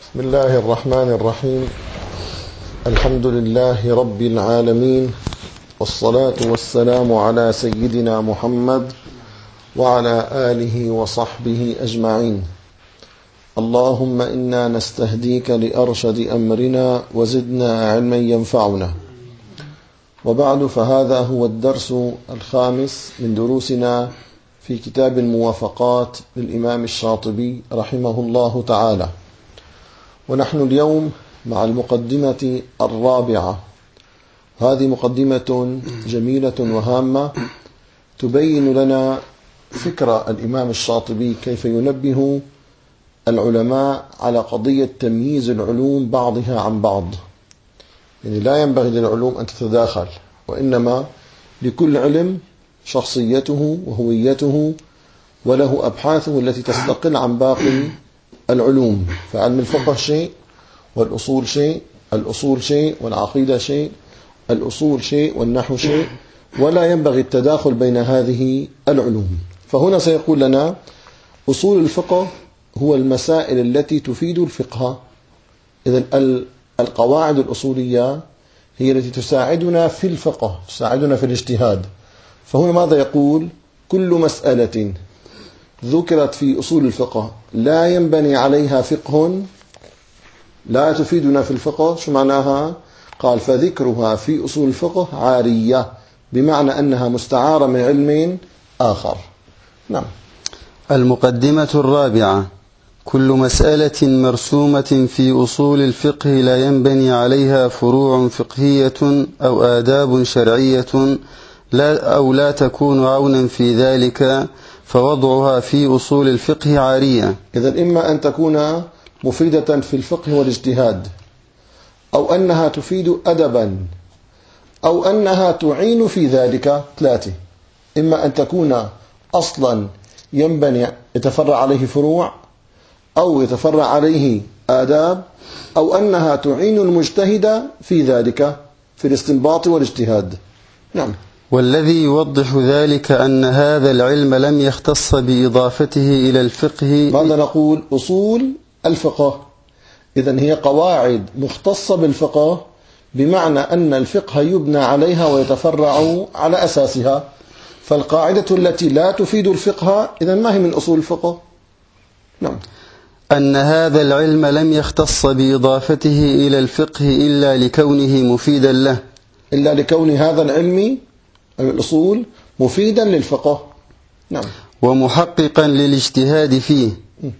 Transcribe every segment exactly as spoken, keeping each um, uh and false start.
بسم الله الرحمن الرحيم. الحمد لله رب العالمين، والصلاة والسلام على سيدنا محمد وعلى آله وصحبه أجمعين. اللهم إنا نستهديك لأرشد أمرنا وزدنا علما ينفعنا. وبعد، فهذا هو الدرس الخامس من دروسنا في كتاب الموافقات للإمام الشاطبي رحمه الله تعالى، ونحن اليوم مع المقدمة الرابعة. هذه مقدمة جميلة وهامة تبين لنا فكرة الإمام الشاطبي كيف ينبه العلماء على قضية تمييز العلوم بعضها عن بعض. يعني لا ينبغي للعلوم أن تتداخل، وإنما لكل علم شخصيته وهويته وله أبحاثه التي تستقل عن باقي العلوم. فعلم الفقه شيء، والأصول شيء، الأصول شيء والعقيدة شيء، الأصول شيء والنحو شيء، ولا ينبغي التداخل بين هذه العلوم. فهنا سيقول لنا أصول الفقه هو المسائل التي تفيد الفقه. إذن القواعد الأصولية هي التي تساعدنا في الفقه، تساعدنا في الاجتهاد. فهنا ماذا يقول؟ كل مسألة ذكرت في أصول الفقه لا ينبني عليها فقه لا تفيدنا في الفقه. شو معناها؟ قال فذكرها في أصول الفقه عارية، بمعنى أنها مستعارة من علم آخر. نعم. المقدمة الرابعة: كل مسألة مرسومة في أصول الفقه لا ينبني عليها فروع فقهية أو آداب شرعية لا أو لا تكون عونا في ذلك، فوضعها في أصول الفقه عارية. إذن إما أن تكون مفيدة في الفقه والاجتهاد، أو أنها تفيد أدبا، أو أنها تعين في ذلك. ثلاثة: إما أن تكون أصلا ينبني يتفرع عليه فروع، أو يتفرع عليه آداب، أو أنها تعين المجتهد في ذلك في الاستنباط والاجتهاد. نعم. والذي يوضح ذلك أن هذا العلم لم يختص بإضافته إلى الفقه. ماذا نقول؟ أصول الفقه إذن هي قواعد مختصة بالفقه، بمعنى أن الفقه يبنى عليها ويتفرع على أساسها. فالقاعدة التي لا تفيد الفقه إذن ما هي من أصول الفقه. نعم. أن هذا العلم لم يختص بإضافته إلى الفقه إلا لكونه مفيدا له، إلا لكون هذا العلم الأصول مفيدا للفقه. نعم. ومحققا للاجتهاد فيه،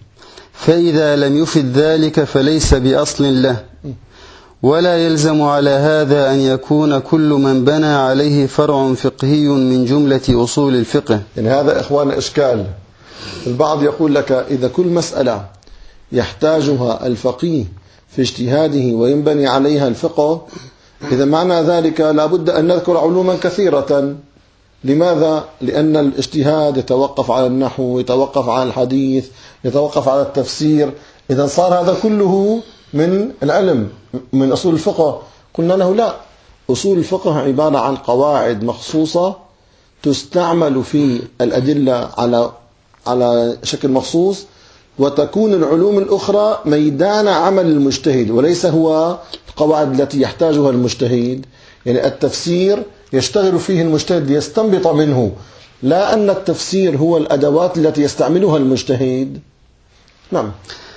فإذا لم يفد ذلك فليس بأصل له. ولا يلزم على هذا أن يكون كل من بنى عليه فرع فقهي من جملة أصول الفقه. يعني هذا إخوان إشكال. البعض يقول لك إذا كل مسألة يحتاجها الفقيه في اجتهاده وينبني عليها الفقه، إذا معنى ذلك لابد أن نذكر علوما كثيرة. لماذا؟ لأن الاجتهاد يتوقف على النحو، يتوقف على الحديث، يتوقف على التفسير. إذا صار هذا كله من العلم من أصول الفقه. قلنا له لا، أصول الفقه عبارة عن قواعد مخصوصة تستعمل في الأدلة على على شكل مخصوص، وتكون العلوم الأخرى ميدان عمل المجتهد، وليس هو القواعد التي يحتاجها المجتهد. يعني التفسير يشتغل فيه المجتهد ليستنبط منه، لا أن التفسير هو الأدوات التي يستعملها المجتهد. نعم.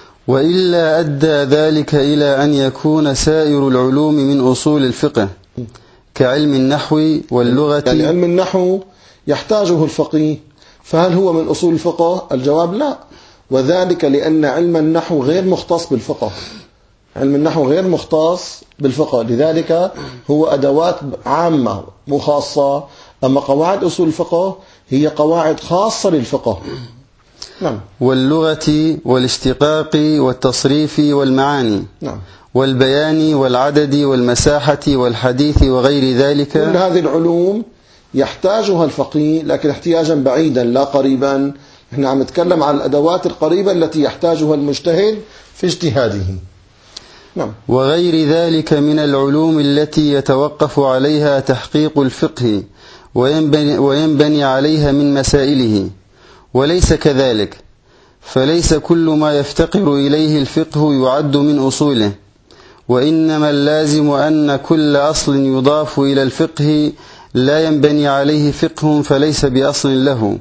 وإلا أدى ذلك إلى أن يكون سائر العلوم من أصول الفقه كعلم النحو واللغة. يعني علم النحو يحتاجه الفقيه، فهل هو من أصول الفقه؟ الجواب لا، وذلك لأن علم النحو غير مختص بالفقه. علم النحو غير مختص بالفقه، لذلك هو أدوات عامة مخاصة. أما قواعد أصول الفقه هي قواعد خاصة للفقه. نعم. واللغة والاشتقاق والتصريف والمعاني. نعم. والبيان والعدد والمساحة والحديث وغير ذلك. كل هذه العلوم يحتاجها الفقيه، لكن احتياجا بعيدا لا قريبا. نحن عم نتكلم عن الأدوات القريبة التي يحتاجها المجتهد في اجتهاده. نعم. وغير ذلك من العلوم التي يتوقف عليها تحقيق الفقه وينبني, وينبني عليها من مسائله. وليس كذلك، فليس كل ما يفتقر إليه الفقه يعد من أصوله، وإنما اللازم أن كل أصل يضاف إلى الفقه لا ينبني عليه فقه فليس بأصل له.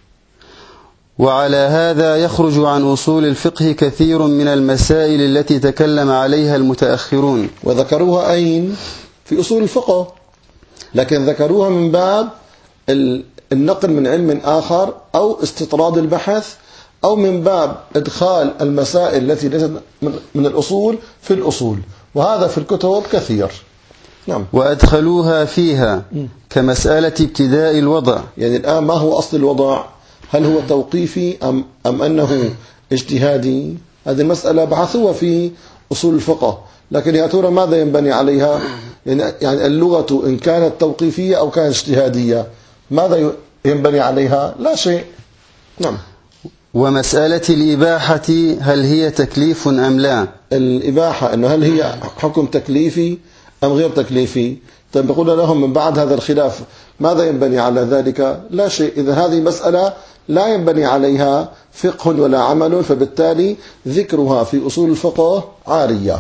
وعلى هذا يخرج عن أصول الفقه كثير من المسائل التي تكلم عليها المتأخرون، وذكروها أين؟ في أصول الفقه، لكن ذكروها من باب النقل من علم آخر أو استطراد البحث، أو من باب إدخال المسائل التي ليست من الأصول في الأصول، وهذا في الكتب كثير. نعم. وأدخلوها فيها كمسألة ابتداء الوضع. يعني الآن ما هو أصل الوضع؟ هل هو توقيفي أم, أم أنه اجتهادي؟ هذه المسألة بحثوها في أصول الفقه، لكن يا ترى ماذا ينبني عليها؟ يعني اللغة إن كانت توقيفية أو كانت اجتهادية ماذا ينبني عليها؟ لا شيء. نعم. ومسألة الإباحة هل هي تكليف أم لا؟ الإباحة أنه هل هي حكم تكليفي أم غير تكليفي؟ طيب بقول لهم من بعد هذا الخلاف ماذا ينبني على ذلك؟ لا شيء. إذا هذه مسألة لا ينبني عليها فقه ولا عمل، فبالتالي ذكرها في أصول الفقه عارية.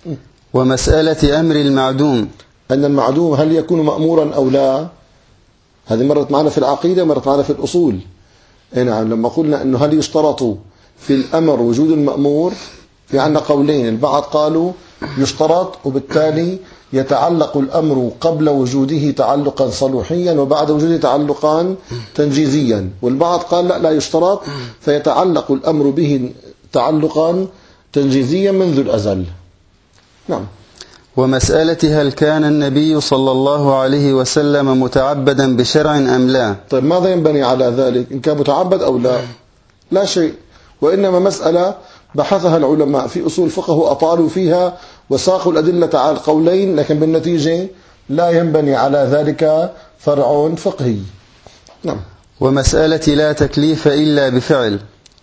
ومسألة أمر المعدوم، أن المعدوم هل يكون مأمورا أو لا؟ هذه مرت معنا في العقيدة، مرت معنا في الأصول. نعم. لما قلنا أنه هل يشترط في الأمر وجود المأمور، في عنا قولين. البعض قالوا يشترط وبالتالي يتعلق الأمر قبل وجوده تعلقا صلوحيا وبعد وجوده تعلقا تنجيزيا، والبعض قال لا لا يشترط فيتعلق الأمر به تعلقا تنجيزيا منذ الأزل. نعم. ومسألة هل كان النبي صلى الله عليه وسلم متعبدا بشرع أم لا؟ طيب ماذا ينبني على ذلك؟ إن كان متعبد أو لا؟ لا شيء. وإنما مسألة بحثها العلماء في أصول الفقه وأطالوا فيها وساقوا الأدلة على القولين، لكن بالنتيجة لا ينبني على ذلك فرع فقهي. نعم. ومسألة لا تكليف إلا بفعل،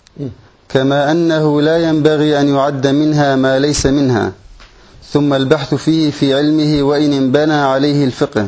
كما أنه لا ينبغي أن يعد منها ما ليس منها، ثم البحث فيه في علمه وإن انبنى عليه الفقه،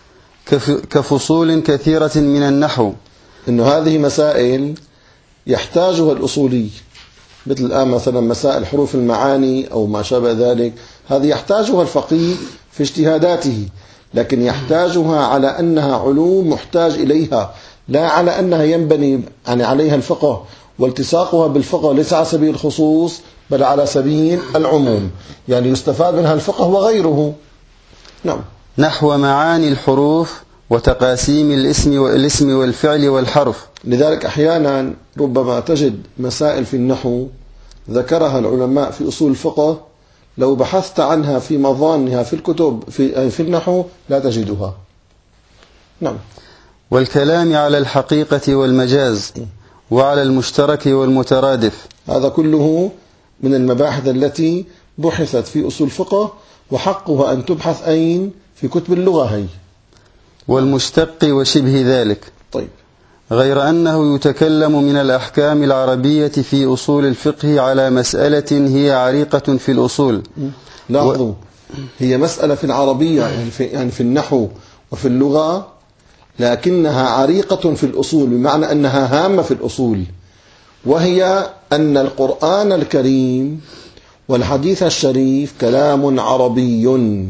كفصول كثيرة من النحو. إنه هذه مسائل يحتاجها الأصولي، مثل الآن مثلا مسائل حروف المعاني أو ما شابه ذلك، هذه يحتاجها الفقيه في اجتهاداته، لكن يحتاجها على أنها علوم محتاج إليها، لا على أنها ينبني يعني عليها الفقه، والتصاقها بالفقه ليس على سبيل الخصوص بل على سبيل العموم، يعني يستفاد منها الفقه وغيره. نعم. نحو معاني الحروف وتقاسيم الاسم والاسم والفعل والحرف. لذلك أحيانا ربما تجد مسائل في النحو ذكرها العلماء في أصول الفقه، لو بحثت عنها في مظانها في الكتب في في النحو لا تجدها. نعم. والكلام على الحقيقة والمجاز وعلى المشترك والمترادف، هذا كله من المباحث التي بحثت في أصول الفقه، وحقها أن تبحث أين؟ في كتب اللغة هي. والمشتق وشبه ذلك. طيب. غير أنه يتكلم من الأحكام العربية في أصول الفقه على مسألة هي عريقة في الأصول. لاحظوا، هي مسألة في العربية يعني في, يعني في النحو وفي اللغة، لكنها عريقة في الأصول، بمعنى أنها هامة في الأصول، وهي أن القرآن الكريم والحديث الشريف كلام عربي،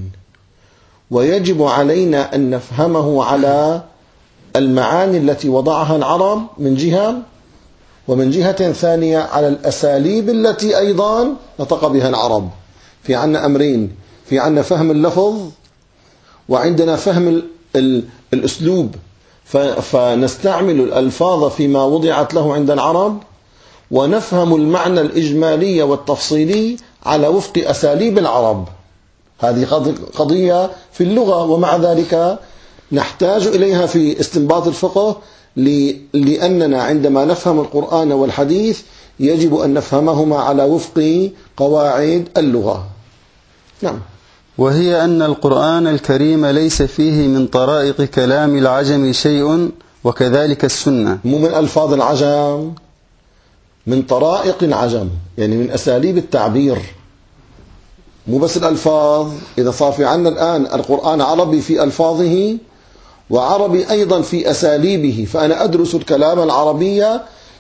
ويجب علينا أن نفهمه على المعاني التي وضعها العرب من جهة، ومن جهة ثانية على الأساليب التي أيضا نطق بها العرب. في عنا أمرين، في عنا فهم اللفظ وعندنا فهم الأسلوب، فنستعمل الألفاظ فيما وضعت له عند العرب، ونفهم المعنى الإجمالي والتفصيلي على وفق أساليب العرب. هذه قضية في اللغة، ومع ذلك نحتاج إليها في استنباط الفقه، لأننا عندما نفهم القرآن والحديث يجب أن نفهمهما على وفق قواعد اللغة. نعم. وهي أن القرآن الكريم ليس فيه من طرائق كلام العجم شيء، وكذلك السنة. مو من ألفاظ العجم، من طرائق العجم، يعني من أساليب التعبير، مو بس الألفاظ. إذا صار في عنا الآن القرآن عربي في ألفاظه وعربي أيضا في أساليبه، فأنا أدرس الكلام العربية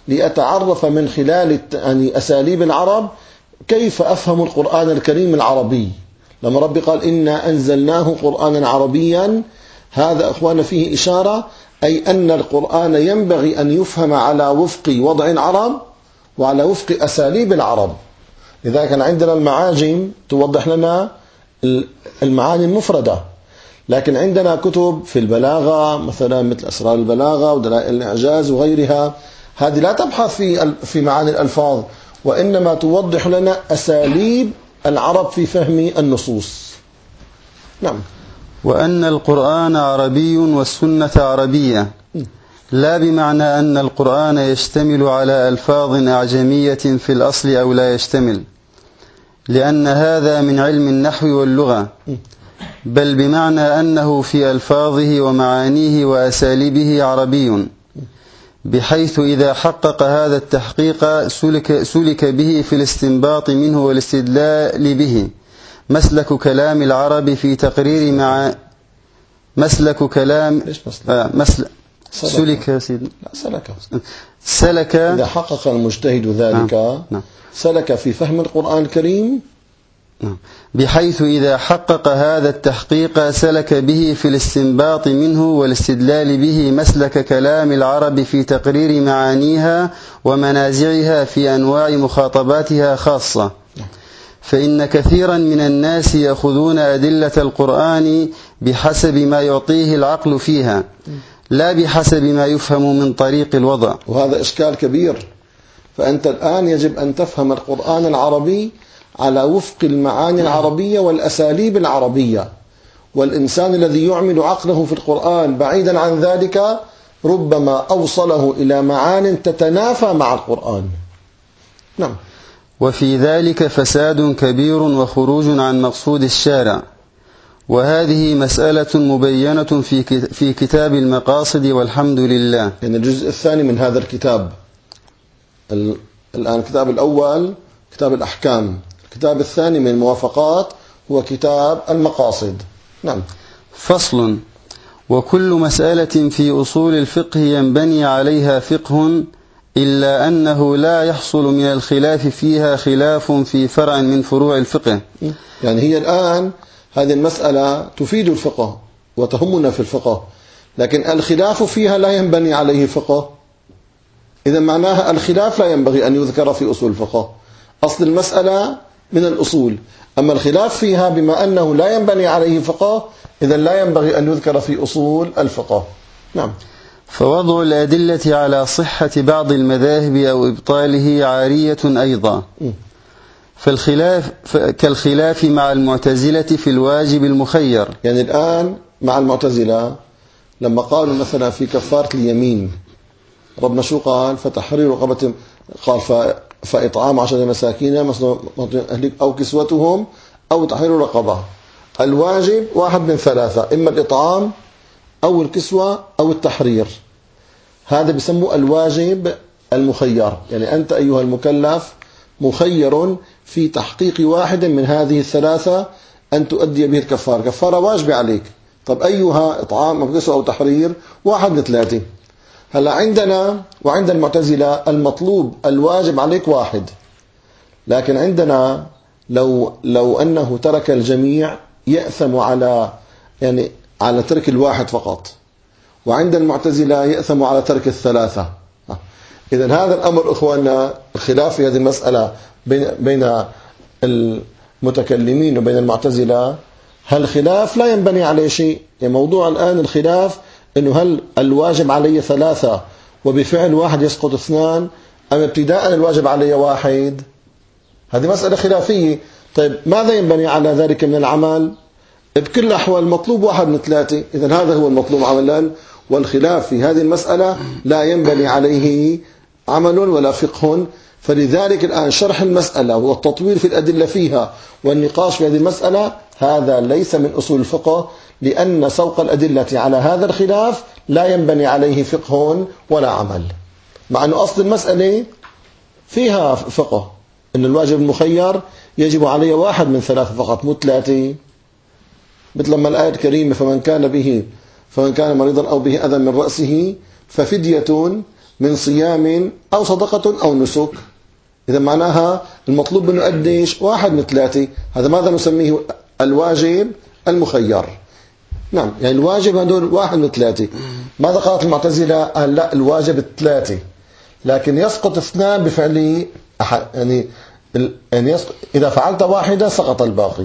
لأتعرف من خلال يعني أساليب العرب كيف أفهم القرآن الكريم العربي. لما ربي قال إنا أنزلناه قرآنا عربيا، هذا أخوانا فيه إشارة، أي أن القرآن ينبغي أن يفهم على وفق وضع العرب وعلى وفق أساليب العرب. لذلك عندنا المعاجم توضح لنا المعاني المفردة، لكن عندنا كتب في البلاغة مثلا مثل أسرار البلاغة ودلائل الإعجاز وغيرها، هذه لا تبحث في في معاني الألفاظ، وإنما توضح لنا أساليب العرب في فهم النصوص. نعم. وأن القرآن عربي والسنة عربية، لا بمعنى أن القرآن يشتمل على ألفاظ أعجمية في الأصل أو لا يشتمل، لأن هذا من علم النحو واللغة، بل بمعنى أنه في ألفاظه ومعانيه وأساليبه عربي، بحيث إذا حقق هذا التحقيق سلك, سلك به في الاستنباط منه والاستدلال به مسلك كلام العرب في تقرير مع مسلك كلام آه مسلك سلك يا سيدنا لا سلك سلك إذا حقق المجتهد ذلك نعم. نعم. سلك في فهم القرآن الكريم، بحيث إذا حقق هذا التحقيق سلك به في الاستنباط منه والاستدلال به مسلك كلام العرب في تقرير معانيها ومنازعها في أنواع مخاطباتها خاصة. فإن كثيرا من الناس يأخذون أدلة القرآن بحسب ما يعطيه العقل فيها، لا بحسب ما يفهم من طريق الوضع، وهذا إشكال كبير. فأنت الآن يجب أن تفهم القرآن العربي على وفق المعاني العربية والأساليب العربية، والإنسان الذي يعمل عقله في القرآن بعيدا عن ذلك ربما أوصله إلى معان تتنافى مع القرآن. نعم. وفي ذلك فساد كبير وخروج عن مقصود الشارع، وهذه مسألة مبينة في في كتاب المقاصد والحمد لله. يعني الجزء الثاني من هذا الكتاب، الآن الكتاب الأول كتاب الأحكام، الكتاب الثاني من الموافقات هو كتاب المقاصد. نعم. فصل: وكل مسألة في أصول الفقه ينبني عليها فقه، إلا أنه لا يحصل من الخلاف فيها خلاف في فرع من فروع الفقه. يعني هي الآن هذه المسألة تفيد الفقه وتهمنا في الفقه، لكن الخلاف فيها لا ينبني عليه فقه. إذا معناها الخلاف لا ينبغي أن يذكر في أصول الفقه، أصل المسألة من الأصول، أما الخلاف فيها بما أنه لا ينبني عليه فقه إذا لا ينبغي أن يذكر في أصول الفقه. نعم. فوضع الأدلة على صحة بعض المذاهب أو إبطاله عارية أيضا، فالخلاف كالخلاف مع المعتزلة في الواجب المخير. يعني الآن مع المعتزلة لما قالوا مثلا في كفارة اليمين ربنا شو قال؟ فتحرير رقبة، قال فإطعام عشرة مساكين أو كسوتهم أو تحرير رقبة. الواجب واحد من ثلاثة، إما الإطعام أو الكسوة أو التحرير. هذا بيسموه الواجب المخير، يعني أنت أيها المكلف مخير في تحقيق واحد من هذه الثلاثة أن تؤدي به الكفارة، كفارة واجبة عليك. طب أيها إطعام أو كسوة أو تحرير؟ واحد من ثلاثة. هلا عندنا وعند المعتزلة المطلوب الواجب عليك واحد، لكن عندنا لو لو أنه ترك الجميع يأثم على يعني على ترك الواحد فقط، وعند المعتزلة يأثم على ترك الثلاثة. إذا هذا الأمر إخواننا الخلاف في هذه المسألة بين بين المتكلمين وبين المعتزلة، هل خلاف لا ينبني عليه شيء. يعني موضوع الآن الخلاف إنه هل الواجب علي ثلاثة وبفعل واحد يسقط اثنان، أم ابتداء الواجب علي واحد؟ هذه مسألة خلافية. طيب ماذا ينبني على ذلك من العمل؟ بكل الأحوال المطلوب واحد من ثلاثة، إذن هذا هو المطلوب عملا، والخلاف في هذه المسألة لا ينبني عليه عمل ولا فقه. فلذلك الآن شرح المسألة والتطوير في الأدلة فيها والنقاش في هذه المسألة هذا ليس من أصول الفقه، لأن سوق الأدلة على هذا الخلاف لا ينبني عليه فقه ولا عمل، مع أن أصل المسألة فيها فقه، أن الواجب المخير يجب عليه واحد من ثلاثة فقط مو ثلاثة. مثل ما الآية الكريمة فمن كان به فمن كان مريضا أو به أذى من رأسه ففدية من صيام أو صدقة أو نسك. إذا معناها المطلوب منه قديش؟ واحد من ثلاثة. هذا ماذا نسميه؟ الواجب المخير. نعم، يعني الواجب هدول واحد من ثلاثة. ماذا قالت المعتزلة؟ قال لا، الواجب الثلاثة، لكن يسقط اثنان بفعل أحد. يعني يعني يسقط إذا فعلت واحدة سقط الباقي.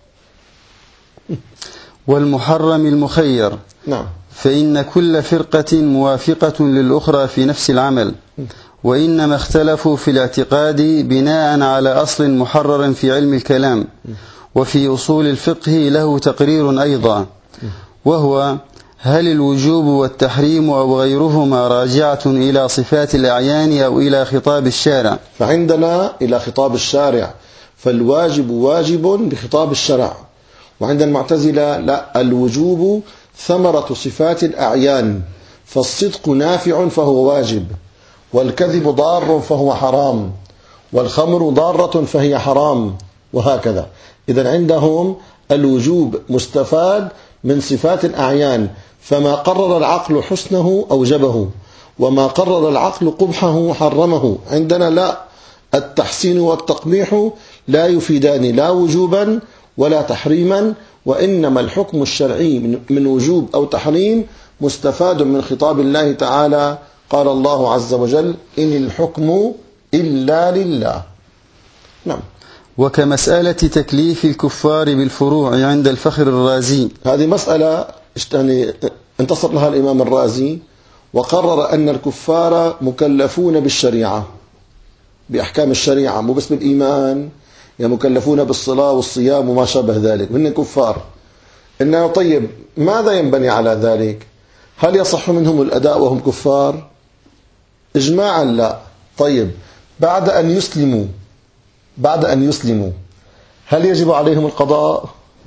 والمحرم المخير. نعم. فإن كل فرقة موافقة للأخرى في نفس العمل، وإنما اختلفوا في الاعتقاد بناء على أصل محرر في علم الكلام، وفي أصول الفقه له تقرير أيضا، وهو هل الوجوب والتحريم أو غيرهما راجعة إلى صفات الأعيان أو إلى خطاب الشارع؟ فعندنا إلى خطاب الشارع، فالواجب واجب بخطاب الشرع. وعند المعتزلة لا، الوجوب ثمرة صفات الأعيان، فالصدق نافع فهو واجب، والكذب ضار فهو حرام، والخمر ضارة فهي حرام، وهكذا. إذن عندهم الوجوب مستفاد من صفات الأعيان، فما قرر العقل حسنه أوجبه، وما قرر العقل قبحه حرمه. عندنا لا، التحسين والتقبيح لا يفيدان لا وجوبا ولا تحريما، وإنما الحكم الشرعي من وجوب أو تحريم مستفاد من خطاب الله تعالى. قال الله عز وجل: إن الحكم إلا لله. نعم. وكمسألة تكليف الكفار بالفروع عند الفخر الرازي، هذه مسألة يعني انتصر لها الإمام الرازي، وقرر أن الكفار مكلفون بالشريعة، بأحكام الشريعة، مو بس بالإيمان، يعني مكلفون بالصلاة والصيام وما شابه ذلك، وهن كفار. إنه طيب، ماذا ينبني على ذلك؟ هل يصح منهم الأداء وهم كفار؟ إجماعا لا. طيب، بعد أن يسلموا بعد أن يسلموا هل يجب عليهم القضاء؟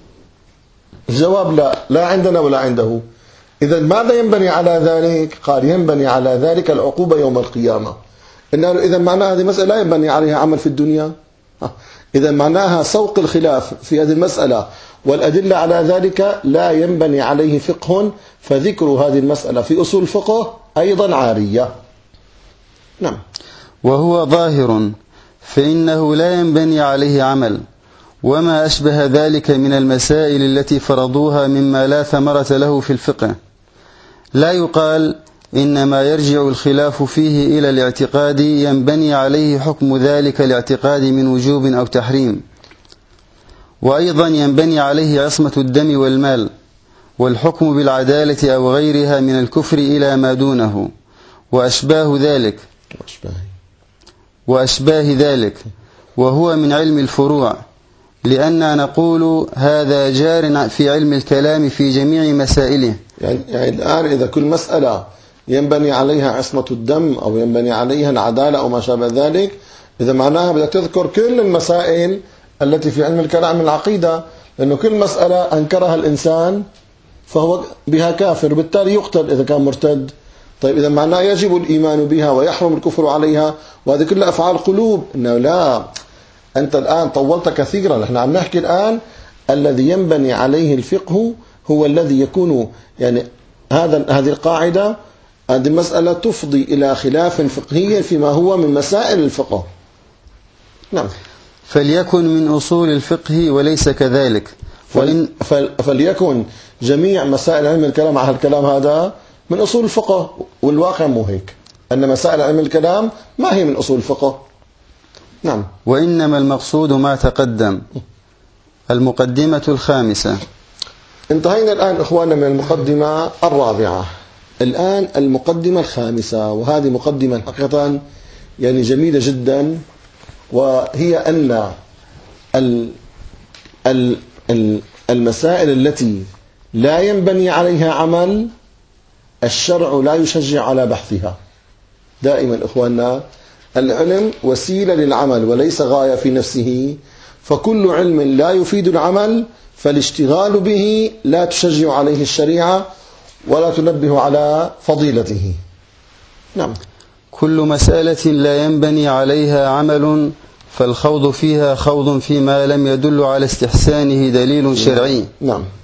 الجواب لا، لا عندنا ولا عنده. إذا ماذا ينبني على ذلك؟ قال: ينبني على ذلك العقوبة يوم القيامة. إذا معناها هذه مسألة لا ينبني عليها عمل في الدنيا. إذا معناها سوق الخلاف في هذه المسألة والأدلة على ذلك لا ينبني عليه فقه، فذكر هذه المسألة في أصول الفقه أيضا عارية. نعم. وهو ظاهر، فإنه لا ينبني عليه عمل، وما أشبه ذلك من المسائل التي فرضوها مما لا ثمرة له في الفقه. لا يقال إنما يرجع الخلاف فيه إلى الاعتقاد ينبني عليه حكم ذلك الاعتقاد من وجوب أو تحريم، وأيضا ينبني عليه عصمة الدم والمال، والحكم بالعدالة أو غيرها من الكفر إلى ما دونه، وأشباه ذلك وأشباه ذلك وهو من علم الفروع، لأننا نقول هذا جار في علم الكلام في جميع مسائله. يعني, يعني الآن إذا كل مسألة ينبني عليها عصمة الدم أو ينبني عليها العدالة أو ما شابه ذلك، إذا معناها بدك تذكر كل المسائل التي في علم الكلام من العقيدة، لأنه كل مسألة أنكرها الإنسان فهو بها كافر، وبالتالي يقتل إذا كان مرتد. طيب، إذا معناه يجب الإيمان بها ويحرم الكفر عليها، وهذه كلها أفعال قلوب. إنه لا، أنت الآن طولت كثيرا. نحن عم نحكي الآن الذي ينبني عليه الفقه هو الذي يكون، يعني هذا هذه القاعدة، هذه المسألة تفضي إلى خلاف فقهي فيما هو من مسائل الفقه. نعم. فليكن من أصول الفقه وليس كذلك. وإن فليكن جميع مسائل علم الكلام على الكلام هذا من أصول الفقه، والواقع مو هيك، أن مسائل علم الكلام ما هي من أصول الفقه. نعم. وإنما المقصود ما تقدم. المقدمة الخامسة. انتهينا الآن إخواننا من المقدمة الرابعة، الآن المقدمة الخامسة، وهذه مقدمة حقيقة يعني جميلة جدا، وهي أن المسائل التي لا ينبني عليها عمل الشرع لا يشجع على بحثها. دائما إخواننا العلم وسيلة للعمل وليس غاية في نفسه، فكل علم لا يفيد العمل فالاشتغال به لا تشجع عليه الشريعة ولا تنبه على فضيلته. نعم. كل مسألة لا ينبني عليها عمل فالخوض فيها خوض فيما لم يدل على استحسانه دليل شرعي. نعم.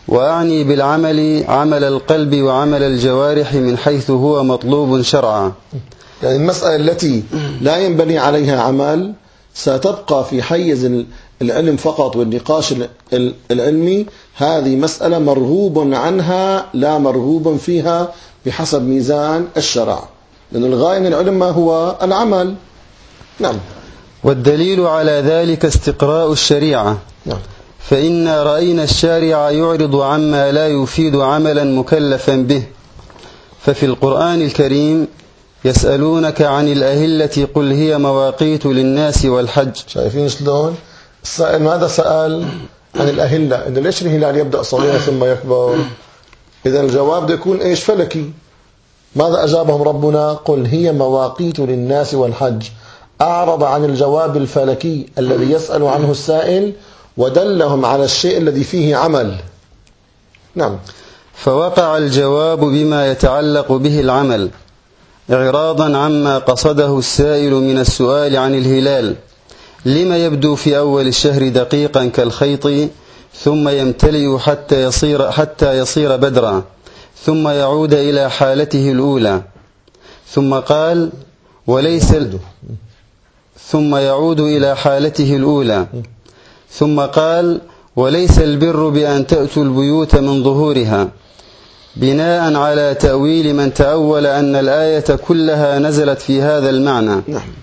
وأعني بالعمل عمل القلب وعمل الجوارح من حيث هو مطلوب شرعا. يعني المسألة التي لا ينبني عليها عمل ستبقى في حيز العلم فقط والنقاش العلمي، هذه مسألة مرغوب عنها لا مرغوب فيها بحسب ميزان الشرع، لأن الغاية من العلم ما هو العمل. نعم. والدليل على ذلك استقراء الشريعة. نعم. فإنا رأينا الشارع يعرض عما لا يفيد عملا مكلفا به. ففي القرآن الكريم يسألونك عن الأهلة قل هي مواقيت للناس والحج. شايفين شلون السائل ماذا سأل عن الأهلة؟ إنه ليش الهلال يبدأ صغيرا ثم يكبر؟ إذا الجواب ده يكون إيش؟ فلكي. ماذا أجابهم ربنا؟ قل هي مواقيت للناس والحج. أعرض عن الجواب الفلكي الذي يسأل عنه السائل ودلهم على الشيء الذي فيه عمل. نعم. فوقع الجواب بما يتعلق به العمل إعراضا عما قصده السائل من السؤال عن الهلال، لما يبدو في أول الشهر دقيقا كالخيط ثم يمتلئ حتى يصير, حتى يصير بدرا ثم يعود إلى حالته الأولى. ثم قال وليس ثم يعود إلى حالته الأولى ثم قال وليس البر بأن تأتوا البيوت من ظهورها، بناء على تأويل من تأول أن الآية كلها نزلت في هذا المعنى.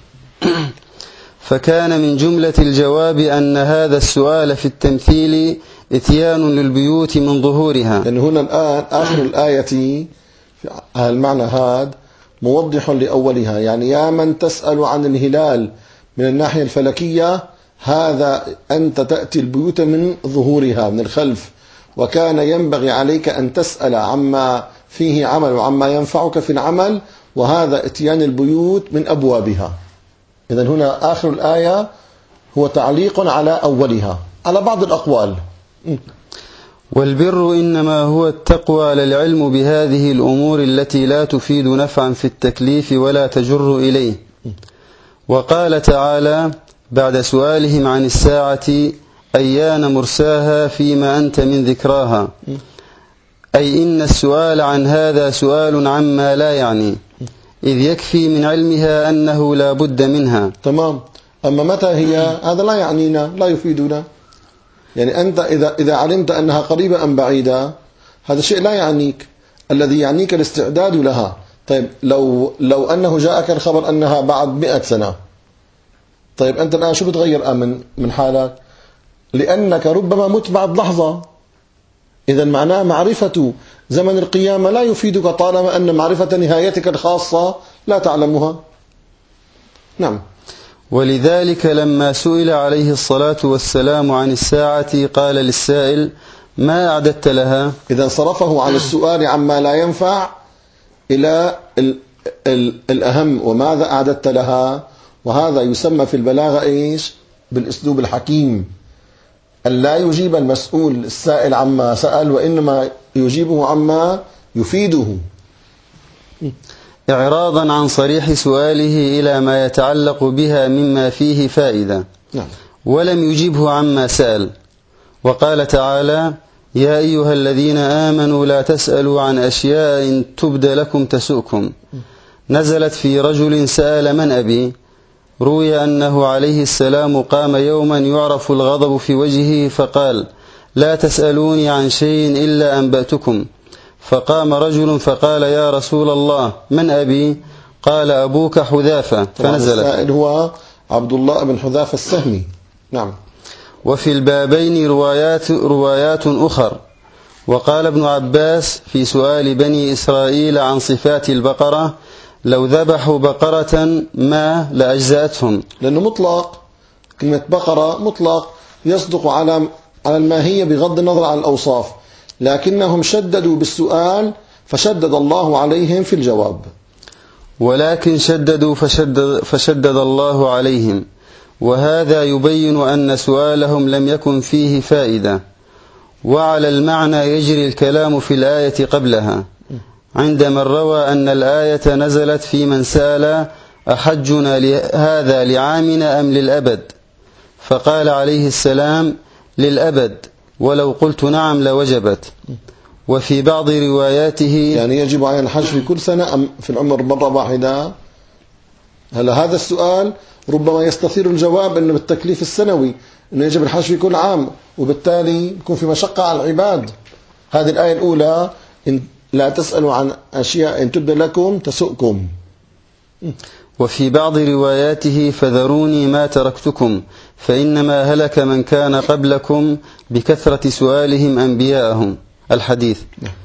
فكان من جملة الجواب أن هذا السؤال في التمثيل إتيان للبيوت من ظهورها. لأن هنا الآن آخر الآية المعنى هذا موضح لأولها، يعني يا من تسأل عن الهلال من الناحية الفلكية، هذا أنت تأتي البيوت من ظهورها من الخلف، وكان ينبغي عليك أن تسأل عما فيه عمل وعما ينفعك في العمل، وهذا اتيان البيوت من أبوابها. إذن هنا آخر الآية هو تعليق على أولها على بعض الأقوال. والبر إنما هو التقوى للعلم بهذه الأمور التي لا تفيد نفعا في التكليف ولا تجر إليه. وقال تعالى بعد سؤالهم عن الساعة أيان مرساها فيما أنت من ذكراها، أي إن السؤال عن هذا سؤال عما لا يعني، إذ يكفي من علمها أنه لا بد منها. تمام. أما متى هي هذا لا يعنينا لا يفيدنا. يعني أنت إذا إذا علمت أنها قريبة أم بعيدة هذا شيء لا يعنيك، الذي يعنيك الاستعداد لها. طيب لو لو أنه جاءك الخبر أنها بعد مئة سنة، طيب أنت الآن شو بتغير من من حالك؟ لأنك ربما مت بعد لحظة. إذا معناه معرفة زمن القيامة لا يفيدك طالما أن معرفة نهايتك الخاصة لا تعلمها. نعم. ولذلك لما سئل عليه الصلاة والسلام عن الساعة قال للسائل ما أعددت لها؟ إذا صرفه عن السؤال عما لا ينفع إلى ال ال الأهم، وماذا أعددت لها؟ وهذا يسمى في البلاغة إيش؟ بالأسلوب الحكيم، أن لا يجيب المسؤول السائل عما سأل، وإنما يجيبه عما يفيده، إعراضا عن صريح سؤاله إلى ما يتعلق بها مما فيه فائدة. نعم. ولم يجيبه عما سأل. وقال تعالى يا أيها الذين آمنوا لا تسألوا عن أشياء إن تبد لكم تسؤكم، نزلت في رجل سأل من أبي. روي أنه عليه السلام قام يوما يعرف الغضب في وجهه فقال لا تسألوني عن شيء إلا أنبأتكم. فقام رجل فقال يا رسول الله من أبي؟ قال أبوك حذافة. فنزلت. السائل هو عبد الله بن حذافة السهمي. نعم. وفي البابين روايات, روايات أخر. وقال ابن عباس في سؤال بني إسرائيل عن صفات البقرة لو ذبحوا بقرة ما لأجزأتهم، لأنه مطلق، كلمة بقرة مطلق يصدق على على الماهية بغض النظر عن الأوصاف، لكنهم شددوا بالسؤال فشدد الله عليهم في الجواب. ولكن شددوا فشدد, فشدد الله عليهم، وهذا يبين أن سؤالهم لم يكن فيه فائدة. وعلى المعنى يجري الكلام في الآية قبلها عندما روى أن الآية نزلت في من سأل أحجنا هذا لعامنا أم للأبد؟ فقال عليه السلام للأبد، ولو قلت نعم لوجبت. وفي بعض رواياته يعني يجب علينا الحج في كل سنة أم في العمر مرة واحدة؟ هلا هذا السؤال ربما يستثير الجواب أنه بالتكليف السنوي أنه يجب الحج في كل عام، وبالتالي يكون في مشقة على العباد. هذه الآية الأولى إن لا تسألوا عن أشياء إن تبد لكم تسؤكم. وفي بعض رواياته فذروني ما تركتكم فإنما هلك من كان قبلكم بكثرة سؤالهم أنبياءهم، الحديث.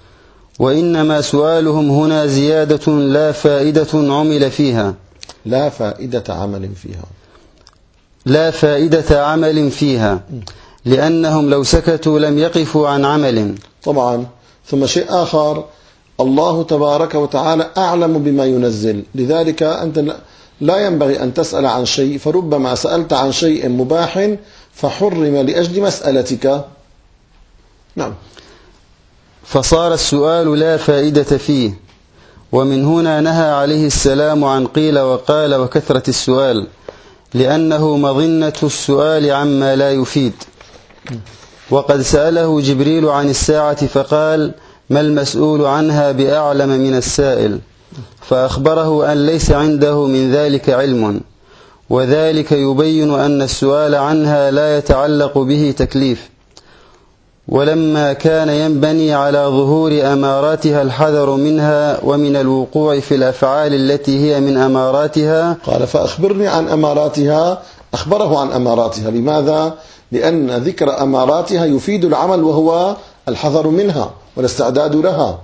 وإنما سؤالهم هنا زيادة لا فائدة عمل فيها لا فائدة عمل فيها لا فائدة عمل فيها لأنهم لو سكتوا لم يقفوا عن عمل. طبعا. ثم شيء آخر، الله تبارك وتعالى أعلم بما ينزل، لذلك أنت لا ينبغي أن تسأل عن شيء، فربما سألت عن شيء مباح فحرم لأجل مسألتك. نعم. فصار السؤال لا فائدة فيه، ومن هنا نهى عليه السلام عن قيل وقال وكثرة السؤال، لأنه مظنة السؤال عما لا يفيد. وقد سأله جبريل عن الساعة فقال ما المسؤول عنها بأعلم من السائل، فأخبره أن ليس عنده من ذلك علم، وذلك يبين أن السؤال عنها لا يتعلق به تكليف. ولما كان ينبني على ظهور أماراتها الحذر منها ومن الوقوع في الأفعال التي هي من أماراتها، قال فأخبرني عن أماراتها. أخبره عن أماراتها. لماذا؟ لأن ذكر أماراتها يفيد العمل، وهو الحذر منها والاستعداد لها.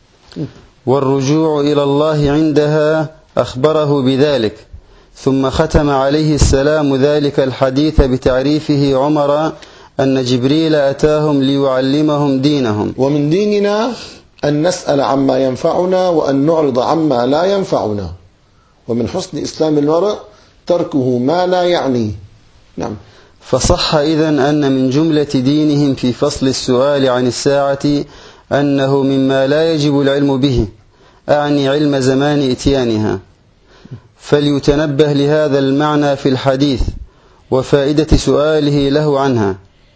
والرجوع إلى الله عندها أخبره بذلك. ثم ختم عليه السلام ذلك الحديث بتعريفه عمر أن جبريل أتاهم ليعلمهم دينهم. ومن ديننا أن نسأل عما ينفعنا وأن نعرض عما لا ينفعنا، ومن حسن إسلام المرء تركه ما لا يعني. نعم. فصح إذن أن من جملة دينهم في فصل السؤال عن الساعة أنه مما لا يجب العلم به، أعني علم زمان إتيانها. فليتنبه لهذا المعنى في الحديث وفائدة سؤاله له عنها.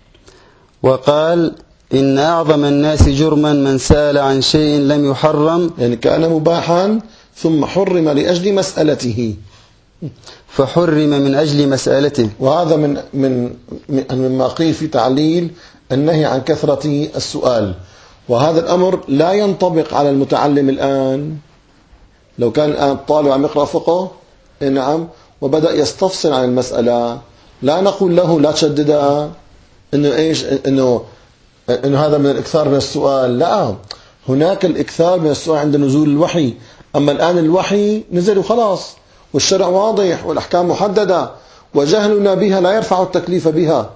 وقال إن أعظم الناس جرما من سأل عن شيء لم يحرم، يعني كان مباحا ثم حرم لأجل مسألته، فحرم من أجل مسألته. وهذا من من مما قيل في تعليل النهي عن كثرة السؤال. وهذا الأمر لا ينطبق على المتعلم الآن. لو كان الآن الطالب عم يقرأ فقه، نعم، وبدأ يستفسر عن المسألة، لا نقول له لا تشددها إنه إيش إنه إنه هذا من الإكثار من السؤال. لا، هناك الإكثار من السؤال عند نزول الوحي. أما الآن الوحي نزل وخلاص، والشرع واضح والأحكام محددة، وجهلنا بها لا يرفع التكليف بها.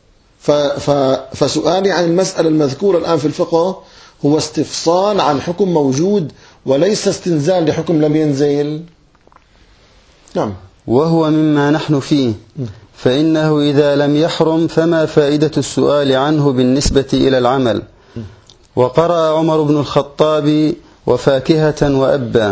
فسؤالي عن المسألة المذكورة الآن في الفقه هو استفصال عن حكم موجود، وليس استنزال لحكم لم ينزل. نعم. وهو مما نحن فيه، فإنه إذا لم يحرم فما فائدة السؤال عنه بالنسبة إلى العمل. وقرأ عمر بن الخطاب وفاكهة وأبا،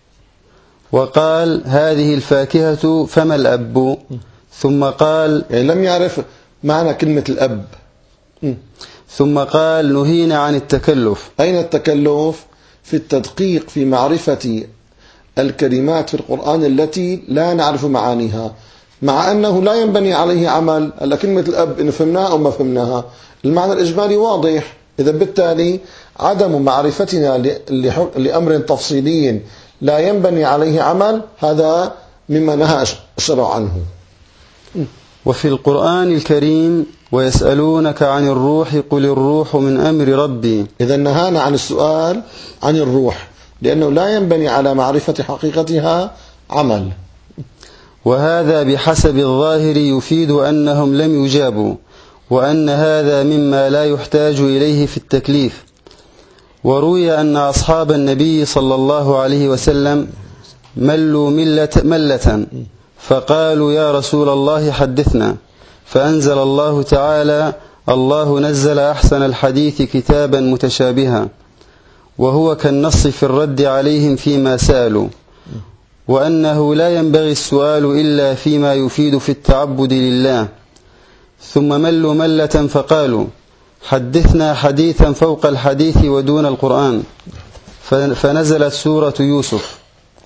وقال هذه الفاكهة فما الأب، ثم قال يعني لم يعرف معنى كلمة الأب. ثم قال نهينا عن التكلف. أين التكلف؟ في التدقيق في معرفة الكلمات في القرآن التي لا نعرف معانيها، مع أنه لا ينبني عليه عمل. ألا كلمة الأب إن فهمناها أو ما فهمناها، المعنى الإجمالي واضح. إذا بالتالي عدم معرفتنا لأمر تفصيلي لا ينبني عليه عمل، هذا مما نهى الشرع عنه. وفي القرآن الكريم ويسألونك عن الروح قل الروح من أمر ربي. إذا نهانا عن السؤال عن الروح، لأنه لا ينبني على معرفة حقيقتها عمل. وهذا بحسب الظاهر يفيد أنهم لم يجابوا، وأن هذا مما لا يحتاج إليه في التكليف. وروي أن أصحاب النبي صلى الله عليه وسلم ملوا ملة, ملة فقالوا يا رسول الله حدثنا، فأنزل الله تعالى الله نزل أحسن الحديث كتابا متشابها، وهو كالنص في الرد عليهم فيما سألوا، وأنه لا ينبغي السؤال إلا فيما يفيد في التعبد لله. ثم ملوا ملة فقالوا حدثنا حديثا فوق الحديث ودون القرآن. فنزلت سورة يوسف.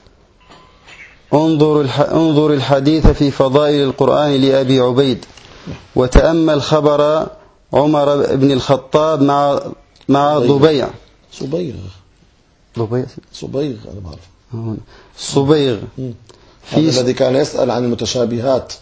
انظر الحديث في فضائل القرآن لأبي عبيد، وتأمل خبر عمر بن الخطاب مع مع ضبيع صبيغ ضبيع صبيغ أنا بعرف صبيغ هذا الذي كان يسأل عن المتشابهات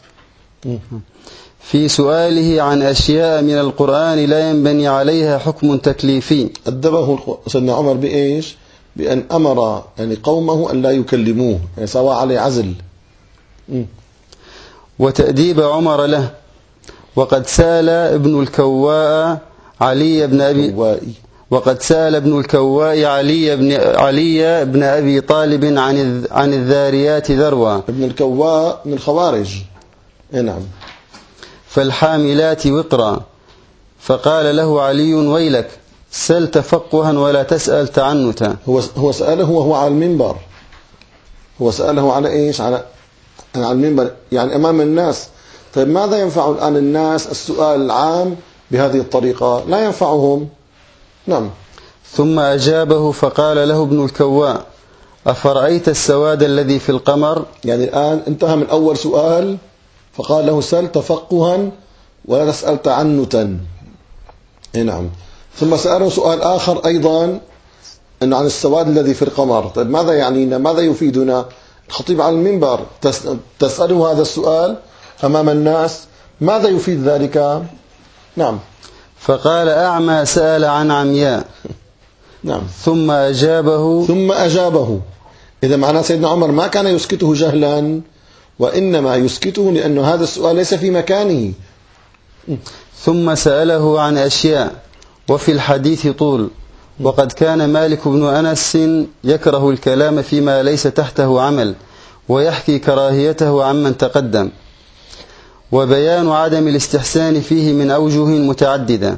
في سؤاله عن أشياء من القرآن لا ينبني عليها حكم تكليفي. أدبه سيدنا عمر بإيش؟ بأن أمر يعني قومه أن لا يكلموه، يعني سواء عليه عزل. م. وتأديب عمر له. وقد سأل ابن الكواء علي بن أبي كوائي. وقد سأل ابن الكواء علي بن علي بن أبي طالب عن عن الذاريات ذروة. ابن الكواء من الخوارج. نعم. فالحاملات وقرا. فقال له علي: ويلك، سل تفقها ولا تسأل تعنتا. هو هو سأله وهو على المنبر. هو سأله على إيش؟ على على المنبر، يعني أمام الناس. طيب ماذا ينفع الآن الناس السؤال العام بهذه الطريقة؟ لا ينفعهم. نعم. ثم أجابه فقال له ابن الكواء: أفرأيت السواد الذي في القمر؟ يعني الآن انتهى من أول سؤال فقال له: سل تفقها ولا تسأل تعنتا. نعم. ثم سأله سؤال آخر أيضا أنه عن السواد الذي في القمر. طيب ماذا يعنينا؟ ماذا يفيدنا؟ الخطيب على المنبر تسأله هذا السؤال أمام الناس، ماذا يفيد ذلك؟ نعم. فقال: أعمى سأل عن عمياء. نعم. ثم أجابه ثم أجابه إذا معناه سيدنا عمر ما كان يسكته جهلا، وإنما يسكته لأن هذا السؤال ليس في مكانه. ثم سأله عن أشياء وفي الحديث طول. وقد كان مالك بن أنس يكره الكلام فيما ليس تحته عمل، ويحكي كراهيته عمن تقدم. وبيان عدم الاستحسان فيه من أوجه متعددة،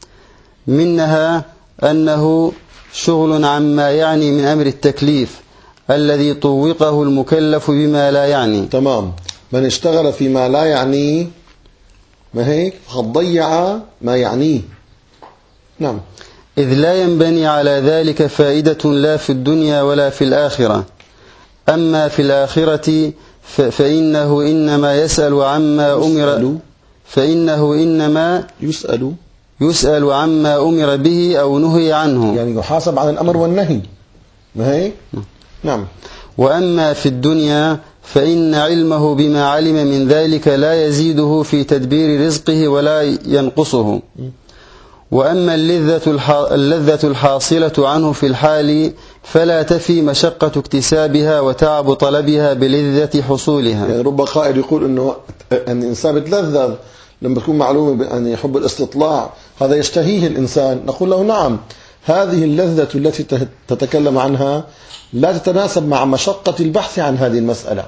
منها أنه شغل عما يعني من أمر التكليف الذي طوقه المكلف بما لا يعني. تمام. من اشتغل فيما لا يعنيه ما هيك فقد ضيع ما يعنيه. نعم. إذ لا ينبني على ذلك فائدة لا في الدنيا ولا في الآخرة. أما في الآخرة فإنه إنما يسأل عما أمر فإنه إنما يسأل يسأل عما أمر به أو نهي عنه، يعني يحاسب عن الأمر والنهي. ما هيك؟ نعم. وأما في الدنيا فإن علمه بما علم من ذلك لا يزيده في تدبير رزقه ولا ينقصه. وأما اللذة الحاصلة عنه في الحال فلا تفي مشقة اكتسابها وتعب طلبها بلذة حصولها. يعني رب قائل يقول أنه أن الإنسان بتلذذ لما تكون معلومة بأن يحب الاستطلاع، هذا يشتهيه الإنسان. نقول له: نعم، هذه اللذة التي تتكلم عنها لا تتناسب مع مشقة البحث عن هذه المسألة،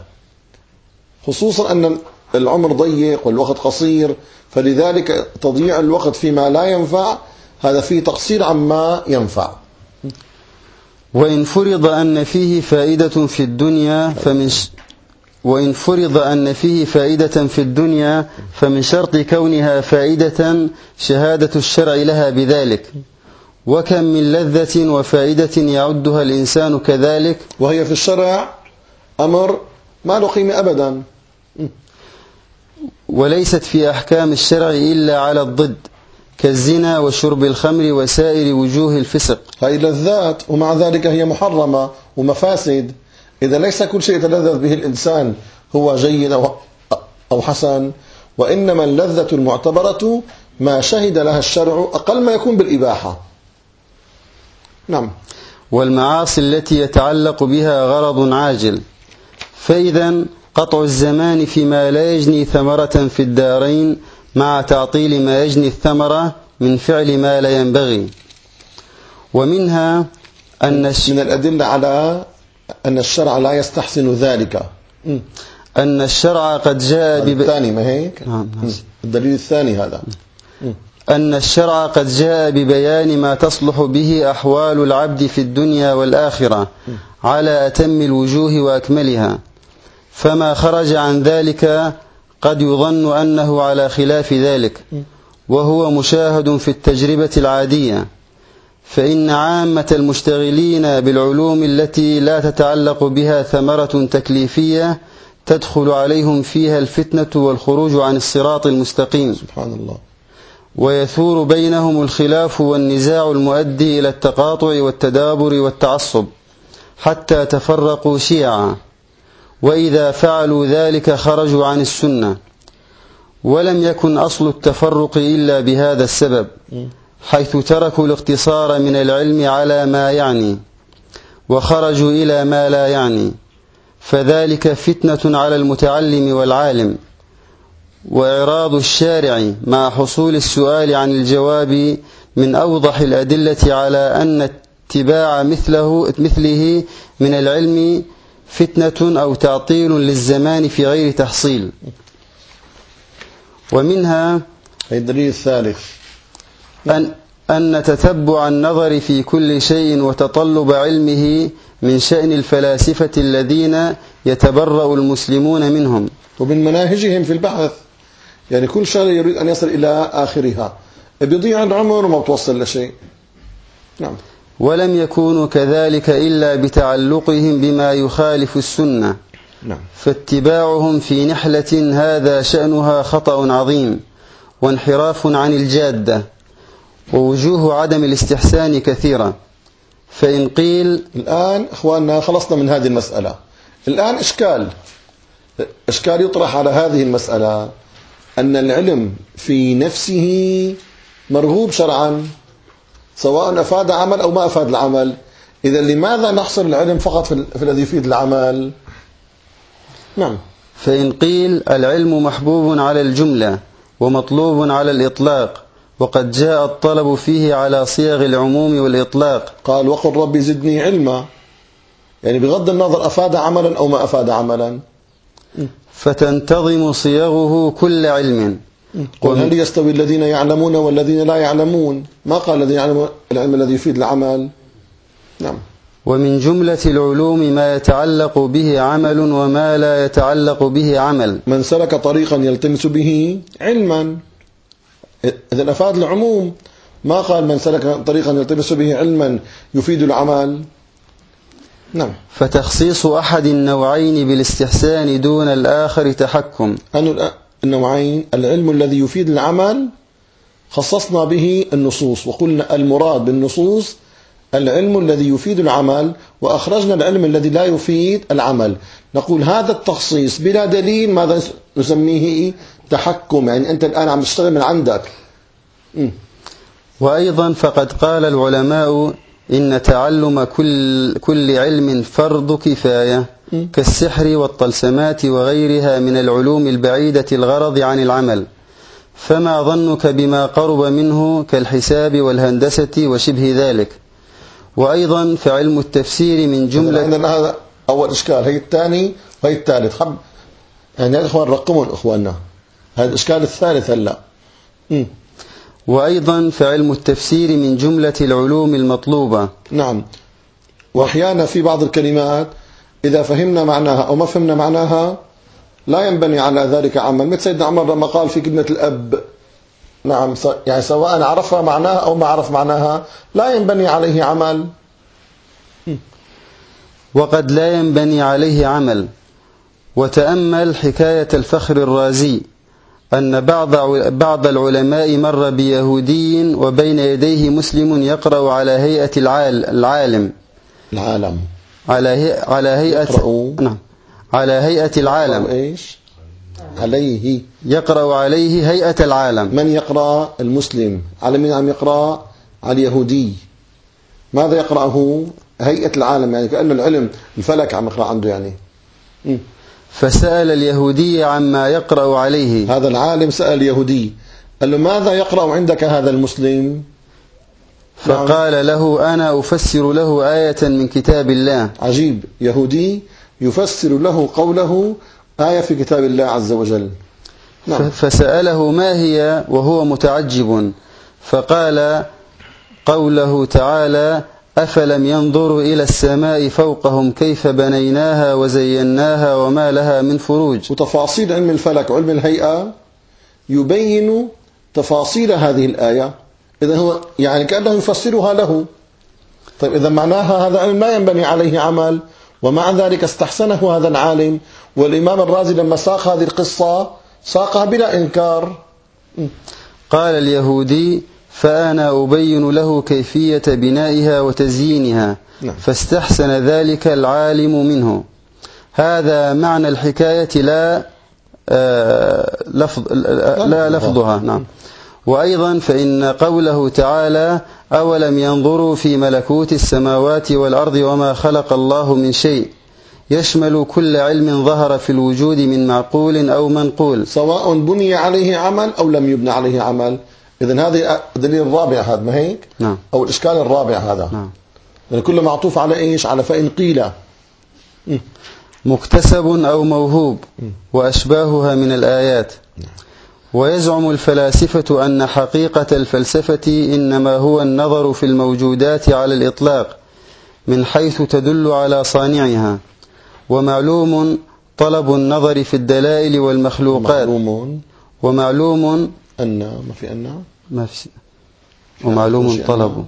خصوصا أن العمر ضيق والوقت قصير، فلذلك تضييع الوقت فيما لا ينفع هذا فيه تقصير عما ينفع. وإن فرض أن فيه فائدة في الدنيا فمن ش... وإن فرض أن فيه فائدة في الدنيا فمن شرط كونها فائدة شهادة الشرع لها بذلك. وكم من لذة وفائدة يعدها الإنسان كذلك، وهي في الشرع أمر ما له قيمة أبدا، وليست في أحكام الشرع إلا على الضد كالزنا وشرب الخمر وسائر وجوه الفسق. هذه لذات ومع ذلك هي محرمة ومفاسد. إذا ليس كل شيء يتلذذ به الإنسان هو جيد أو حسن، وإنما اللذة المعتبرة ما شهد لها الشرع أقل ما يكون بالإباحة. نعم. والمعاصي التي يتعلق بها غرض عاجل، فإذا قطع الزمان فيما لا يجني ثمرة في الدارين مع تعطيل ما يجني الثمرة من فعل ما لا ينبغي. ومنها أن من الأدلة على أن الشرع لا يستحسن ذلك أن الشرع قد جاء بب... الثاني ما هيك؟ الدليل الثاني هذا أن الشرع قد جاء ببيان ما تصلح به أحوال العبد في الدنيا والآخرة على أتم الوجوه وأكملها، فما خرج عن ذلك قد يظن أنه على خلاف ذلك، وهو مشاهد في التجربة العادية، فإن عامة المشتغلين بالعلوم التي لا تتعلق بها ثمرة تكليفية تدخل عليهم فيها الفتنة والخروج عن الصراط المستقيم، سبحان الله، ويثور بينهم الخلاف والنزاع المؤدي إلى التقاطع والتدابر والتعصب حتى تفرقوا شيعا، وإذا فعلوا ذلك خرجوا عن السنة. ولم يكن أصل التفرق إلا بهذا السبب، حيث تركوا الاقتصار من العلم على ما يعني وخرجوا إلى ما لا يعني، فذلك فتنة على المتعلم والعالم، وإعراض الشارع مع حصول السؤال عن الجواب من أوضح الأدلة على أن اتباع مثله, مثله من العلم فتنة أو تعطيل للزمان في غير تحصيل. ومنها الدليل الثالث أن, أن تتبع النظر في كل شيء وتطلب علمه من شأن الفلاسفة الذين يتبرأ المسلمون منهم، ومن مناهجهم في البحث، يعني كل شيء يريد أن يصل إلى آخرها، بيضيع العمر وما بتوصل لشيء. نعم. ولم يكونوا كذلك إلا بتعلقهم بما يخالف السنة. نعم. فاتباعهم في نحلة هذا شأنها خطأ عظيم وانحراف عن الجادة، ووجوه عدم الاستحسان كثيرة. فإن قيل الآن إخواننا خلصنا من هذه المسألة، الآن إشكال إشكال يطرح على هذه المسألة أن العلم في نفسه مرغوب شرعا سواء أفاد عمل أو ما أفاد العمل. إذا لماذا نحصر العلم فقط في, في الذي يفيد العمل؟ نعم. فإن قيل العلم محبوب على الجملة ومطلوب على الإطلاق، وقد جاء الطلب فيه على صيغ العموم والإطلاق. قال وقل ربي زدني علما، يعني بغض النظر أفاد عملا أو ما أفاد عملا، فتنتظم صيغه كل علم. قل هل يستوي الذين يعلمون والذين لا يعلمون؟ ما قال الذين يعلمون العلم الذي يفيد العمل. نعم. ومن جملة العلوم ما يتعلق به عمل وما لا يتعلق به عمل. من سلك طريقا يلتمس به علما، إذا أفاد العموم، ما قال من سلك طريقا يلتمس به علما يفيد العمل. نعم. فتخصيص أحد النوعين بالاستحسان دون الآخر تحكم. أن النوعين العلم الذي يفيد العمل خصصنا به النصوص، وقلنا المراد بالنصوص العلم الذي يفيد العمل، وأخرجنا العلم الذي لا يفيد العمل. نقول هذا التخصيص بلا دليل ماذا نسميه؟ تحكم، يعني أنت الآن عم تشتغل من عندك. م. وأيضا فقد قال العلماء إن تعلم كل, كل علم فرض كفاية، كالسحر والطلسمات وغيرها من العلوم البعيدة الغرض عن العمل، فما ظنك بما قرب منه كالحساب والهندسة وشبه ذلك. وأيضا فعلم التفسير من جملة. عندنا هذا أول إشكال، هي الثاني وهي الثالث. حب يعني يا إخوان رقمون إخواننا، هذا الإشكال الثالث هلا. وأيضا فعلم التفسير من جملة العلوم المطلوبة. نعم. وأحيانا في بعض الكلمات إذا فهمنا معناها أو ما فهمنا معناها لا ينبني على ذلك عمل، مثل سيدنا عمر لما قال في كلمة الأب، نعم، يعني سواء عرفها معناها أو ما عرف معناها لا ينبني عليه عمل. وقد لا ينبني عليه عمل. وتأمل حكاية الفخر الرازي أن بعض بعض العلماء مر بيهودي وبين يديه مسلم يقرأ على هيئة العالم العالم على هي على هيئة نعم على هيئة العالم. إيش عليه؟ يقرأ عليه هيئة العالم. من يقرأ؟ المسلم. على من عم يقرأ؟ على اليهودي. ماذا يقرأه؟ هيئة العالم، يعني كأنه العلم الفلك عم يقرأ عنده يعني. م. فسأل اليهودي عما يقرأ عليه. هذا العالم سأل اليهودي قال له ماذا يقرأ عندك هذا المسلم؟ فقال له أنا أفسر له آية من كتاب الله. عجيب، يهودي يفسر له قوله آية في كتاب الله عز وجل. نعم. فسأله ما هي وهو متعجب، فقال قوله تعالى أفلم ينظروا إلى السماء فوقهم كيف بنيناها وزيناها وما لها من فروج. وتفاصيل علم الفلك وعلم الهيئة يبين تفاصيل هذه الآية، إذا هو يعني كأنه يفسرها له. طيب إذا معناها هذا علم لا ينبني عليه عمل، ومع ذلك استحسنه هذا العالم. والإمام الرازي لما ساق هذه القصة ساقها بلا إنكار. قال اليهودي: فأنا أبين له كيفية بنائها وتزيينها. نعم. فاستحسن ذلك العالم منه. هذا معنى الحكاية لا آه لفظ لا لفظها. نعم. وأيضا فإن قوله تعالى: أولم ينظروا في ملكوت السماوات والأرض وما خلق الله من شيء، يشمل كل علم ظهر في الوجود من معقول أو منقول، سواء بني عليه عمل أو لم يبنى عليه عمل. إذن هذه الدليل الرابع هذا، ما هيك؟ نعم. أو الإشكال الرابع هذا. نعم. يعني كله معطوف على إيش؟ على فإن قيل مكتسب أو موهوب وأشباهها من الآيات. ويزعم الفلاسفة أن حقيقة الفلسفة إنما هو النظر في الموجودات على الإطلاق من حيث تدل على صانعها. ومعلوم طلب النظر في الدلائل والمخلوقات. معلوم ومعلوم أن ما في أن ما في ومعلوم طلب.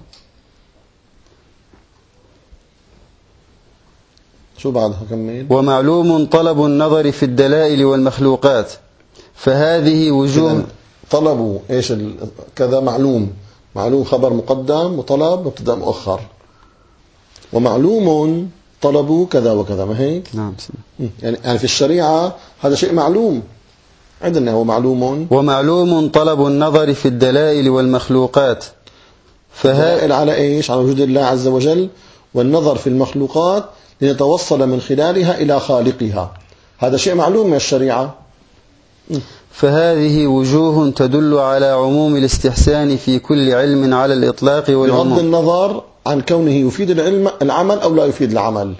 شو بعدها كمل؟ ومعلوم طلب النظر في الدلائل والمخلوقات، فهذه وجوه. طلبوا إيش ال... كذا معلوم، معلوم خبر مقدم، وطلب مبتدأ مؤخر. ومعلوم طلبوا كذا وكذا، ما هيك؟ نعم. يعني يعني في الشريعة هذا شيء معلوم عندنا، هو معلوم. ومعلوم طلب النظر في الدلائل والمخلوقات، فهائل على إيش؟ على وجود الله عز وجل، والنظر في المخلوقات لنتوصل من خلالها إلى خالقها. هذا شيء معلوم من الشريعة. فهذه وجوه تدل على عموم الاستحسان في كل علم على الإطلاق والعموم، بغض النظر عن كونه يفيد العلم العمل أو لا يفيد العمل.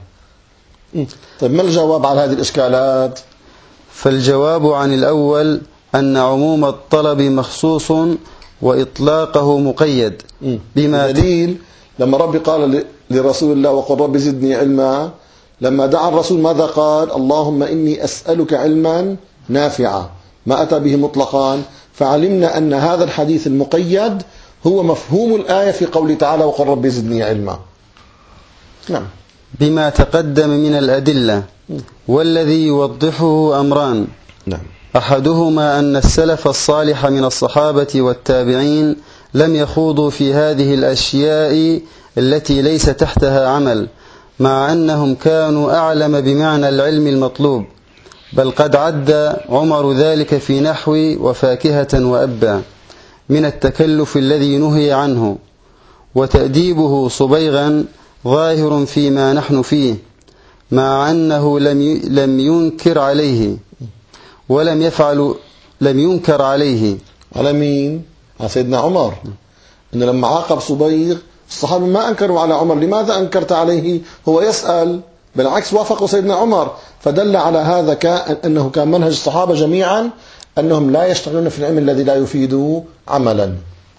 طيب ما الجواب على هذه الإشكالات؟ فالجواب عن الأول أن عموم الطلب مخصوص وإطلاقه مقيد بما دليل. لما ربي قال لرسول الله: وقل رب زدني علما، لما دعا الرسول ماذا قال؟ اللهم إني أسألك علما نافعا، ما أتى به مطلقا. فعلمنا أن هذا الحديث المقيد هو مفهوم الآية في قوله تعالى: وقل رب زدني علما. نعم. بما تقدم من الأدلة. والذي يوضحه أمران. نعم. أحدهما أن السلف الصالح من الصحابة والتابعين لم يخوضوا في هذه الأشياء التي ليس تحتها عمل، مع أنهم كانوا أعلم بمعنى العلم المطلوب، بل قد عد عمر ذلك في نحو وفاكهة وأبا من التكلف الذي نهي عنه، وتأديبه صبيغا ظاهر فيما نحن فيه، مع أنه لم لم ينكر عليه ولم يفعل لم ينكر عليه. على مين؟ على سيدنا عمر. إنه لما عاقب صبيغ الصحابة ما أنكروا على عمر. لماذا أنكرت عليه؟ هو يسأل، بالعكس وافقوا سيدنا عمر. فدل على هذا كان أنه كان منهج الصحابة جميعا أنهم لا يشتغلون في العلم الذي لا يفيد عملا.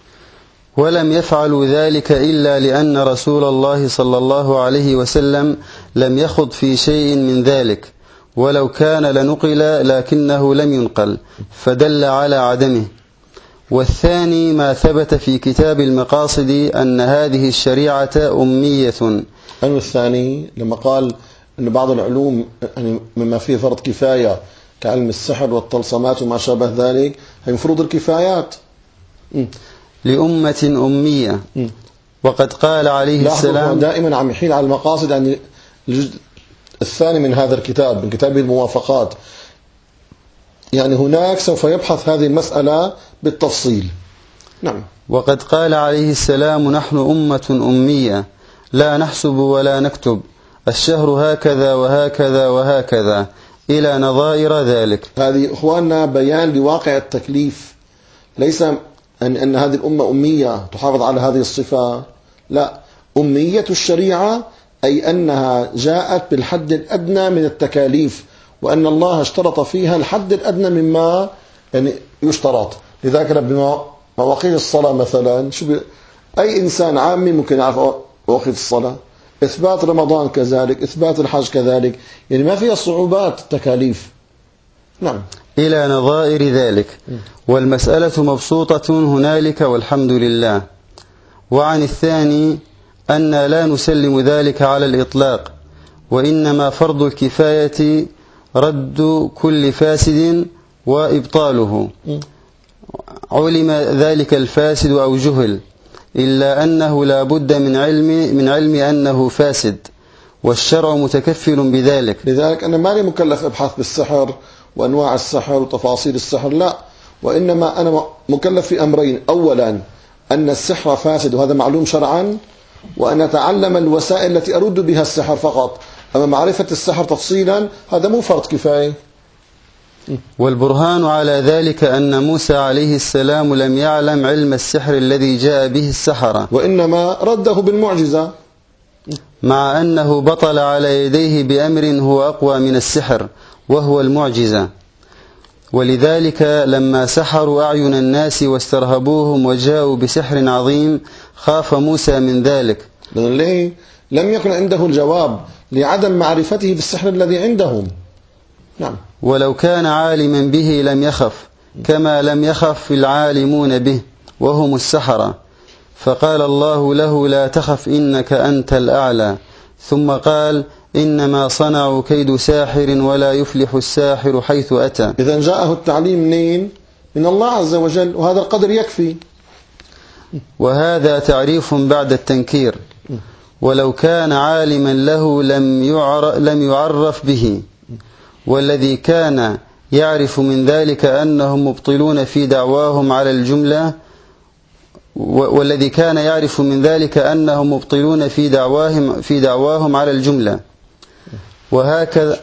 ولم يفعلوا ذلك إلا لأن رسول الله صلى الله عليه وسلم لم يخض في شيء من ذلك، ولو كان لنقل لكنه لم ينقل، فدل على عدمه. والثاني ما ثبت في كتاب المقاصد أن هذه الشريعة أمية. أنه الثاني لما قال أن بعض العلوم يعني مما فيه فرض كفاية كعلم السحر والطلسمات وما شابه ذلك هي مفروض الكفايات. م. لأمة أمية. م. وقد قال عليه السلام دائما عم يحيل على المقاصد، يعني الجزء الثاني من هذا الكتاب من كتاب الموافقات، يعني هناك سوف يبحث هذه المسألة بالتفصيل. نعم. وقد قال عليه السلام: نحن أمة أمية لا نحسب ولا نكتب، الشهر هكذا وهكذا وهكذا إلى نظائر ذلك. هذه إخواننا بيان لواقع التكليف، ليس أن, أن هذه الأمة أمية تحافظ على هذه الصفة، لا، أمية الشريعة أي أنها جاءت بالحد الأدنى من التكاليف، وأن الله اشترط فيها الحد الأدنى مما يعني يشترط. لذلك بمواقيت الصلاة مثلا، شو بي... أي إنسان عامي ممكن يعرف مواقيت الصلاة، إثبات رمضان كذلك، إثبات الحج كذلك، يعني ما فيها صعوبات تكاليف. نعم. إلى نظائر ذلك، والمسألة مبسوطة هنالك والحمد لله. وعن الثاني أن لا نسلم ذلك على الإطلاق، وإنما فرض الكفاية رد كل فاسد وإبطاله، علم ذلك الفاسد أو جهل، إلا أنه لا بد من علم من علم أنه فاسد، والشرع متكفل بذلك. لذلك أنا ماني مكلف أبحث بالسحر وأنواع السحر وتفاصيل السحر، لا، وإنما أنا مكلف في أمرين: أولا أن السحر فاسد وهذا معلوم شرعا، وأن أتعلم الوسائل التي أرد بها السحر فقط. أما معرفة السحر تفصيلا هذا مو فرض كفاية. والبرهان على ذلك أن موسى عليه السلام لم يعلم علم السحر الذي جاء به السحرة، وإنما رده بالمعجزة، مع أنه بطل على يديه بأمر هو أقوى من السحر وهو المعجزة. ولذلك لما سحروا أعين الناس واسترهبوهم وجاءوا بسحر عظيم خاف موسى من ذلك. ليه؟ لم يكن عنده الجواب لعدم معرفته بالسحر الذي عندهم. نعم. ولو كان عالما به لم يخف، كما لم يخف العالمون به وهم السحرة، فقال الله له: لا تخف إنك أنت الأعلى. ثم قال: إنما صنعوا كيد ساحر ولا يفلح الساحر حيث أتى. إذن جاءه التعليم منين؟ من الله عز وجل، وهذا القدر يكفي. وهذا تعريف بعد التنكير. ولو كان عالما له لم يعرف, لم يعرف به، والذي كان يعرف من ذلك أنهم مبطلون في دعواهم على الجملة والذي كان يعرف من ذلك أنهم مبطلون في دعواهم في دعواهم على الجملة. وهكذا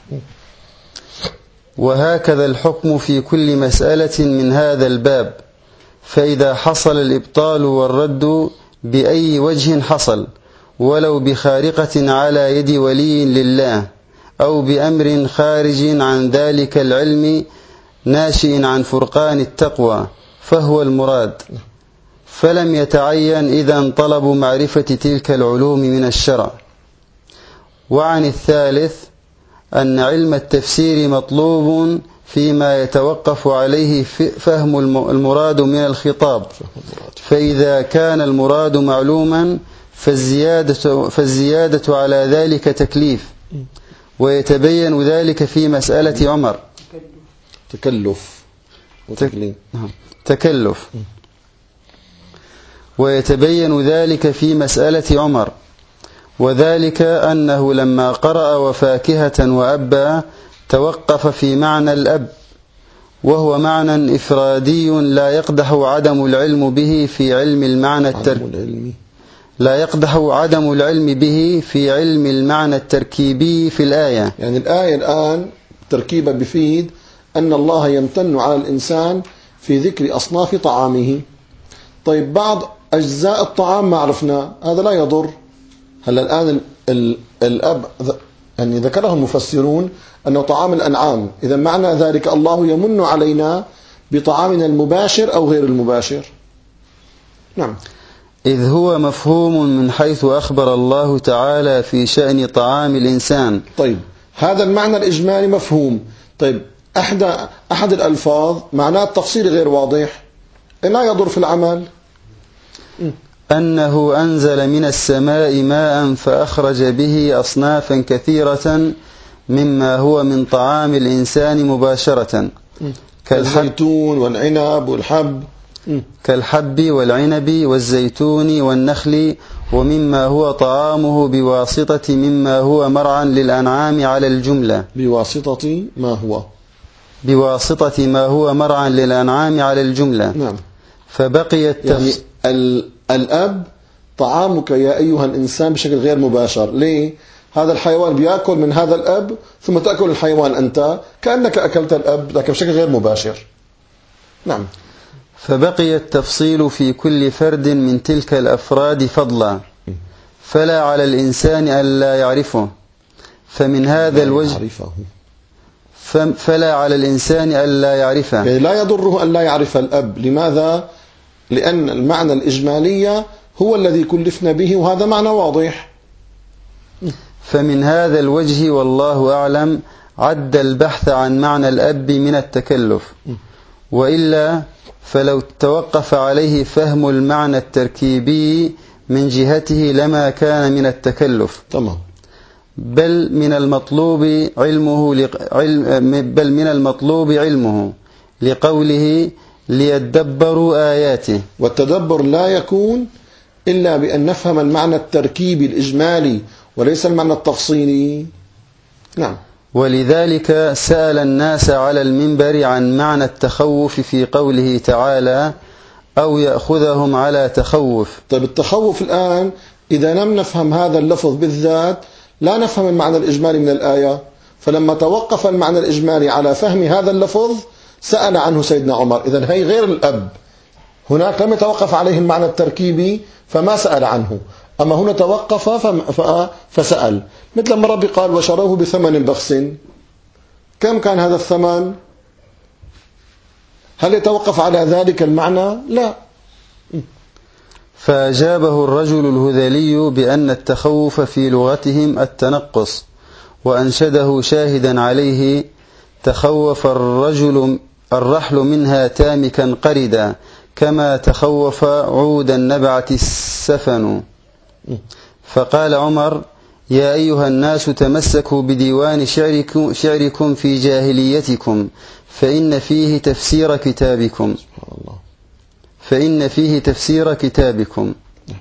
وهكذا الحكم في كل مسألة من هذا الباب. فإذا حصل الإبطال والرد بأي وجه حصل، ولو بخارقة على يد ولي لله، أو بأمر خارج عن ذلك العلم ناشئ عن فرقان التقوى، فهو المراد. فلم يتعين إذن طلب معرفة تلك العلوم من الشرع. وعن الثالث أن علم التفسير مطلوب فيما يتوقف عليه فهم المراد من الخطاب، فإذا كان المراد معلوما فالزيادة, فالزيادة على ذلك تكليف، ويتبين ذلك في مسألة عمر. تكلف وتكليف. تكلف. ويتبين ذلك في مسألة عمر، وذلك أنه لما قرأ وفاكهة وأبا توقف في معنى الأب، وهو معنى إفرادي لا يقدح عدم العلم به في علم المعنى التركيبي لا يقدح عدم العلم به في علم المعنى التركيبي في الآية. يعني الآية الآن تركيبا بفيد أن الله يمتن على الإنسان في ذكر أصناف طعامه. طيب بعض أجزاء الطعام ما عرفنا، هذا لا يضر. هلا الآن ال ال الأب يعني ذكره المفسرون أنه طعام الأنعام، إذا معنى ذلك الله يمن علينا بطعامنا المباشر أو غير المباشر. نعم. إذ هو مفهوم من حيث أخبر الله تعالى في شأن طعام الإنسان. طيب هذا المعنى الإجمالي مفهوم. طيب أحد أحد الألفاظ معناه التفصيل غير واضح، لا يضر في العمل. أنه أنزل من السماء ماء فأخرج به أصنافا كثيرة مما هو من طعام الإنسان مباشرة، كالزيتون والعنب والحب كالحب والعنب والزيتون والنخل، ومما هو طعامه بواسطة مما هو مرعى للأنعام على الجملة. بواسطة ما هو بواسطة ما هو مرعى للأنعام على الجملة. نعم. فبقي التفصيل. يعني الأب طعامك يا أيها الإنسان بشكل غير مباشر. ليه؟ هذا الحيوان بيأكل من هذا الأب ثم تأكل الحيوان أنت، كأنك أكلت الأب لكن بشكل غير مباشر. نعم. فبقي التفصيل في كل فرد من تلك الأفراد فضلا، فلا على الإنسان ألا يعرفه. فمن هذا الوجه فلا على الإنسان ألا يعرفه، يعني لا يضره أن لا يعرف الأب. لماذا؟ لأن المعنى الإجمالي هو الذي كلفنا به، وهذا معنى واضح. فمن هذا الوجه والله أعلم عد البحث عن معنى الأب من التكلف، وإلا فلو توقف عليه فهم المعنى التركيبي من جهته لما كان من التكلف. تمام. بل من المطلوب علمه لق... علم... بل من المطلوب علمه لقوله ليدبروا آياته. والتدبر لا يكون إلا بأن نفهم المعنى التركيبي الإجمالي وليس المعنى التفصيلي. نعم. ولذلك سأل الناس على المنبر عن معنى التخوف في قوله تعالى أو يأخذهم على تخوف. طيب التخوف الآن إذا لم نفهم هذا اللفظ بالذات لا نفهم المعنى الإجمالي من الآية، فلما توقف المعنى الإجمالي على فهم هذا اللفظ سأل عنه سيدنا عمر. إذن هي غير الأب، هناك لم يتوقف عليه المعنى التركيبي فما سأل عنه، أما هنا توقف فسأل. مثل ما ربي قال وشروه بثمن بخس، كم كان هذا الثمن؟ هل يتوقف على ذلك المعنى؟ لا. فأجابه الرجل الهذلي بأن التخوف في لغتهم التنقص، وأنشده شاهدا عليه تخوف الرجل الرحل منها تامكا قردا كما تخوف عود النبعة السفن. فقال عمر يا أيها الناس تمسكوا بديوان شعركم, شعركم في جاهليتكم فإن فيه تفسير كتابكم فإن فيه تفسير كتابكم.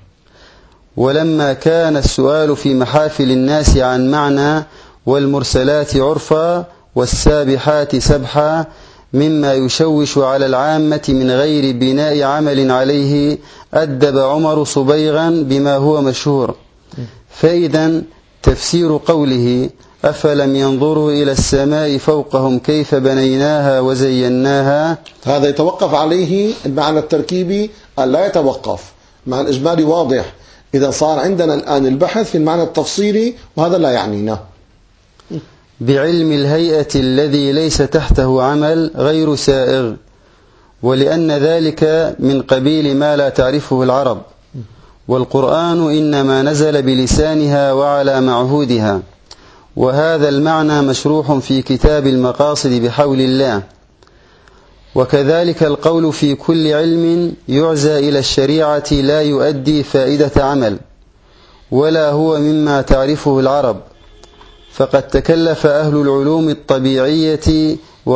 ولما كان السؤال في محافل الناس عن معنى والمرسلات عرفا والسابحات سبحا مما يشوش على العامة من غير بناء عمل عليه أدب عمر صبيغا بما هو مشهور. فإذا تفسير قوله أفلم ينظروا إلى السماء فوقهم كيف بنيناها وزيناها، هذا يتوقف عليه المعنى التركيبي أن لا يتوقف، مع الإجمالي واضح. إذا صار عندنا الآن البحث في المعنى التفصيلي وهذا لا يعنينا. بعلم الهيئة الذي ليس تحته عمل غير سائغ، ولأن ذلك من قبيل ما لا تعرفه العرب، والقرآن إنما نزل بلسانها وعلى معهودها، وهذا المعنى مشروح في كتاب المقاصد بحول الله. وكذلك القول في كل علم يعزى إلى الشريعة لا يؤدي فائدة عمل ولا هو مما تعرفه العرب، فقد تكلف أهل العلوم الطبيعية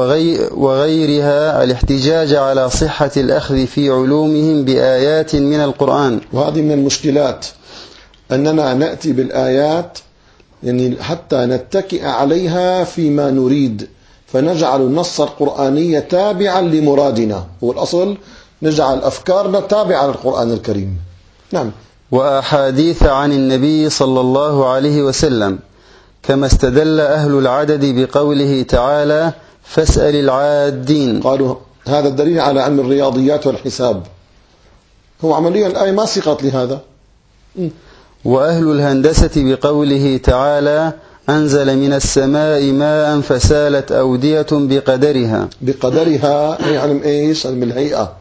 وغيرها الاحتجاج على صحة الأخذ في علومهم بآيات من القرآن. وهذه من المشكلات أننا نأتي بالآيات يعني حتى نتكئ عليها فيما نريد، فنجعل النص القرآني تابعا لمرادنا، والأصل نجعل أفكارنا تابعة للقرآن الكريم. نعم. وأحاديث عن النبي صلى الله عليه وسلم، كما استدل أهل العدد بقوله تعالى فاسأل العادين. قالوا هذا الدليل على علم الرياضيات والحساب، هو عمليا الآية ما سقط لهذا. وأهل الهندسة بقوله تعالى أنزل من السماء ماء فسالت أودية بقدرها. بقدرها يعلم إيش؟ علم الهيئة.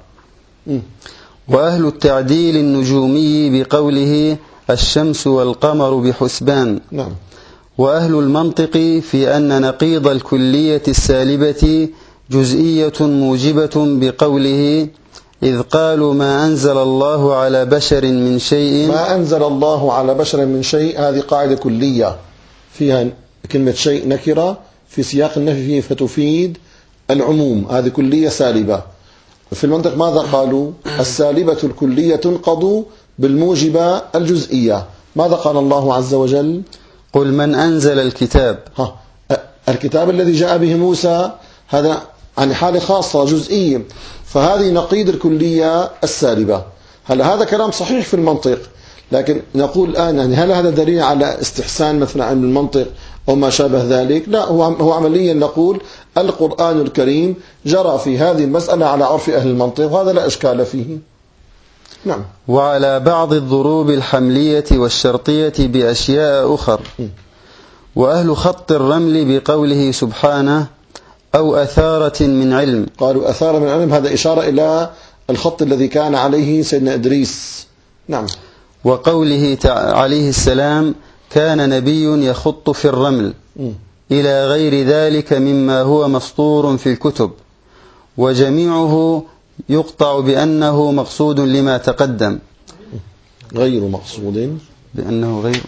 وأهل التعديل النجومي بقوله الشمس والقمر بحسبان. نعم. وأهل المنطق في أن نقيض الكلية السالبة جزئية موجبة بقوله إذ قالوا ما أنزل الله على بشر من شيء. ما أنزل الله على بشر من شيء هذه قاعدة كلية فيها كلمة شيء نكرة في سياق النفي فيه فتفيد العموم، هذه كلية سالبة. في المنطق ماذا قالوا؟ السالبة الكلية تنقض بالموجبة الجزئية. ماذا قال الله عز وجل؟ قل من أنزل الكتاب. ها الكتاب الذي جاء به موسى هذا عن حالة خاصة جزئية، فهذه نقيض الكلية السالبة. هل هذا كلام صحيح في المنطق، لكن نقول الآن يعني هل هذا دليل على استحسان مثلا علم المنطق أو ما شابه ذلك؟ لا، هو هو عمليا نقول القرآن الكريم جرى في هذه المسألة على عرف أهل المنطق، وهذا لا إشكال فيه. نعم. وعلى بعض الضروب الحملية والشرطية بأشياء أخر. وأهل خط الرمل بقوله سبحانه أو أثارة من علم. قالوا أثارة من علم، هذا إشارة إلى الخط الذي كان عليه سيدنا إدريس. نعم. وقوله عليه السلام كان نبي يخط في الرمل، إلى غير ذلك مما هو مسطور في الكتب، وجميعه يقطع بأنه مقصود لما تقدم. غير مقصود بأنه غير.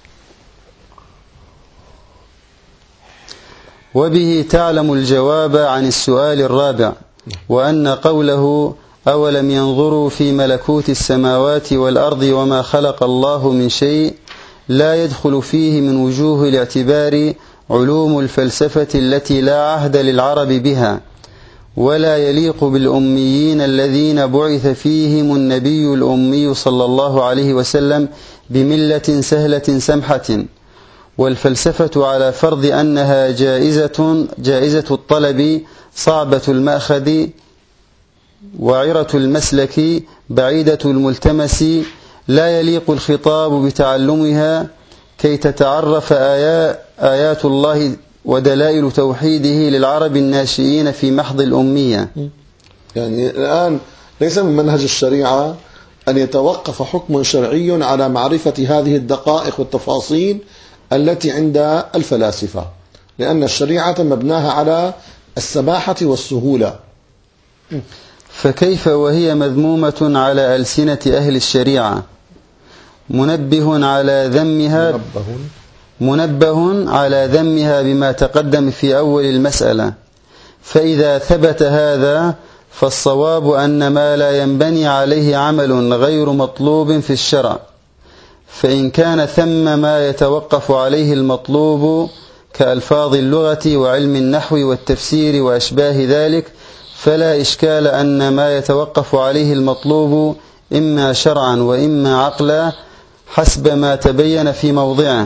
وبه تعلم الجواب عن السؤال الرابع، وأن قوله أولم ينظروا في ملكوت السماوات والأرض وما خلق الله من شيء لا يدخل فيه من وجوه الاعتبار علوم الفلسفة التي لا عهد للعرب بها، ولا يليق بالأميين الذين بعث فيهم النبي الأمي صلى الله عليه وسلم بملة سهلة سمحة. والفلسفة على فرض أنها جائزة, جائزة الطلب صعبة المأخذ وعرة المسلك بعيدة الملتمس، لا يليق الخطاب بتعلمها كي تتعرف آيات, آيات الله ودلائل توحيده للعرب الناشئين في محض الأمية. يعني الآن ليس من منهج الشريعة أن يتوقف حكم شرعي على معرفة هذه الدقائق والتفاصيل التي عند الفلاسفة، لأن الشريعة مبناها على السماحة والسهولة. فكيف وهي مذمومة على ألسنة أهل الشريعة، منبه على ذمها منبه, منبه على ذمها بما تقدم في أول المسألة. فإذا ثبت هذا فالصواب أن ما لا ينبني عليه عمل غير مطلوب في الشرع، فإن كان ثم ما يتوقف عليه المطلوب كألفاظ اللغة وعلم النحو والتفسير وأشباه ذلك فلا إشكال أن ما يتوقف عليه المطلوب إما شرعا وإما عقلا حسب ما تبين في موضعه.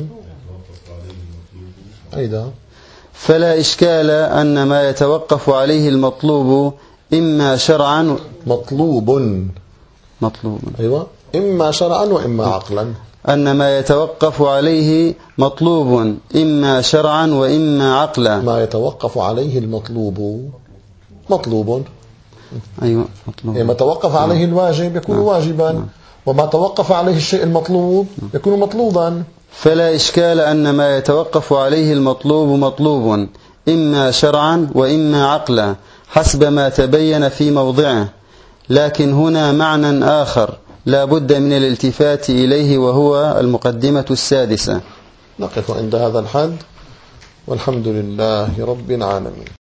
أيضا فلا إشكال أن ما يتوقف عليه المطلوب إما شرعا مطلوب مطلوب أيوة إما شرعا وإما عقلا أن ما يتوقف عليه مطلوب إما شرعا وإما عقلا. ما يتوقف عليه المطلوب مطلوب. أيوة مطلوب. ما توقف عليه الواجب يكون واجبا، وما توقف عليه الشيء المطلوب يكون مطلوبا. فلا إشكال أن ما يتوقف عليه المطلوب مطلوب إما شرعا وإما عقلا حسب ما تبين في موضعه، لكن هنا معنى آخر لا بد من الالتفات إليه وهو المقدمة السادسة. نقف عند هذا الحد، والحمد لله رب العالمين.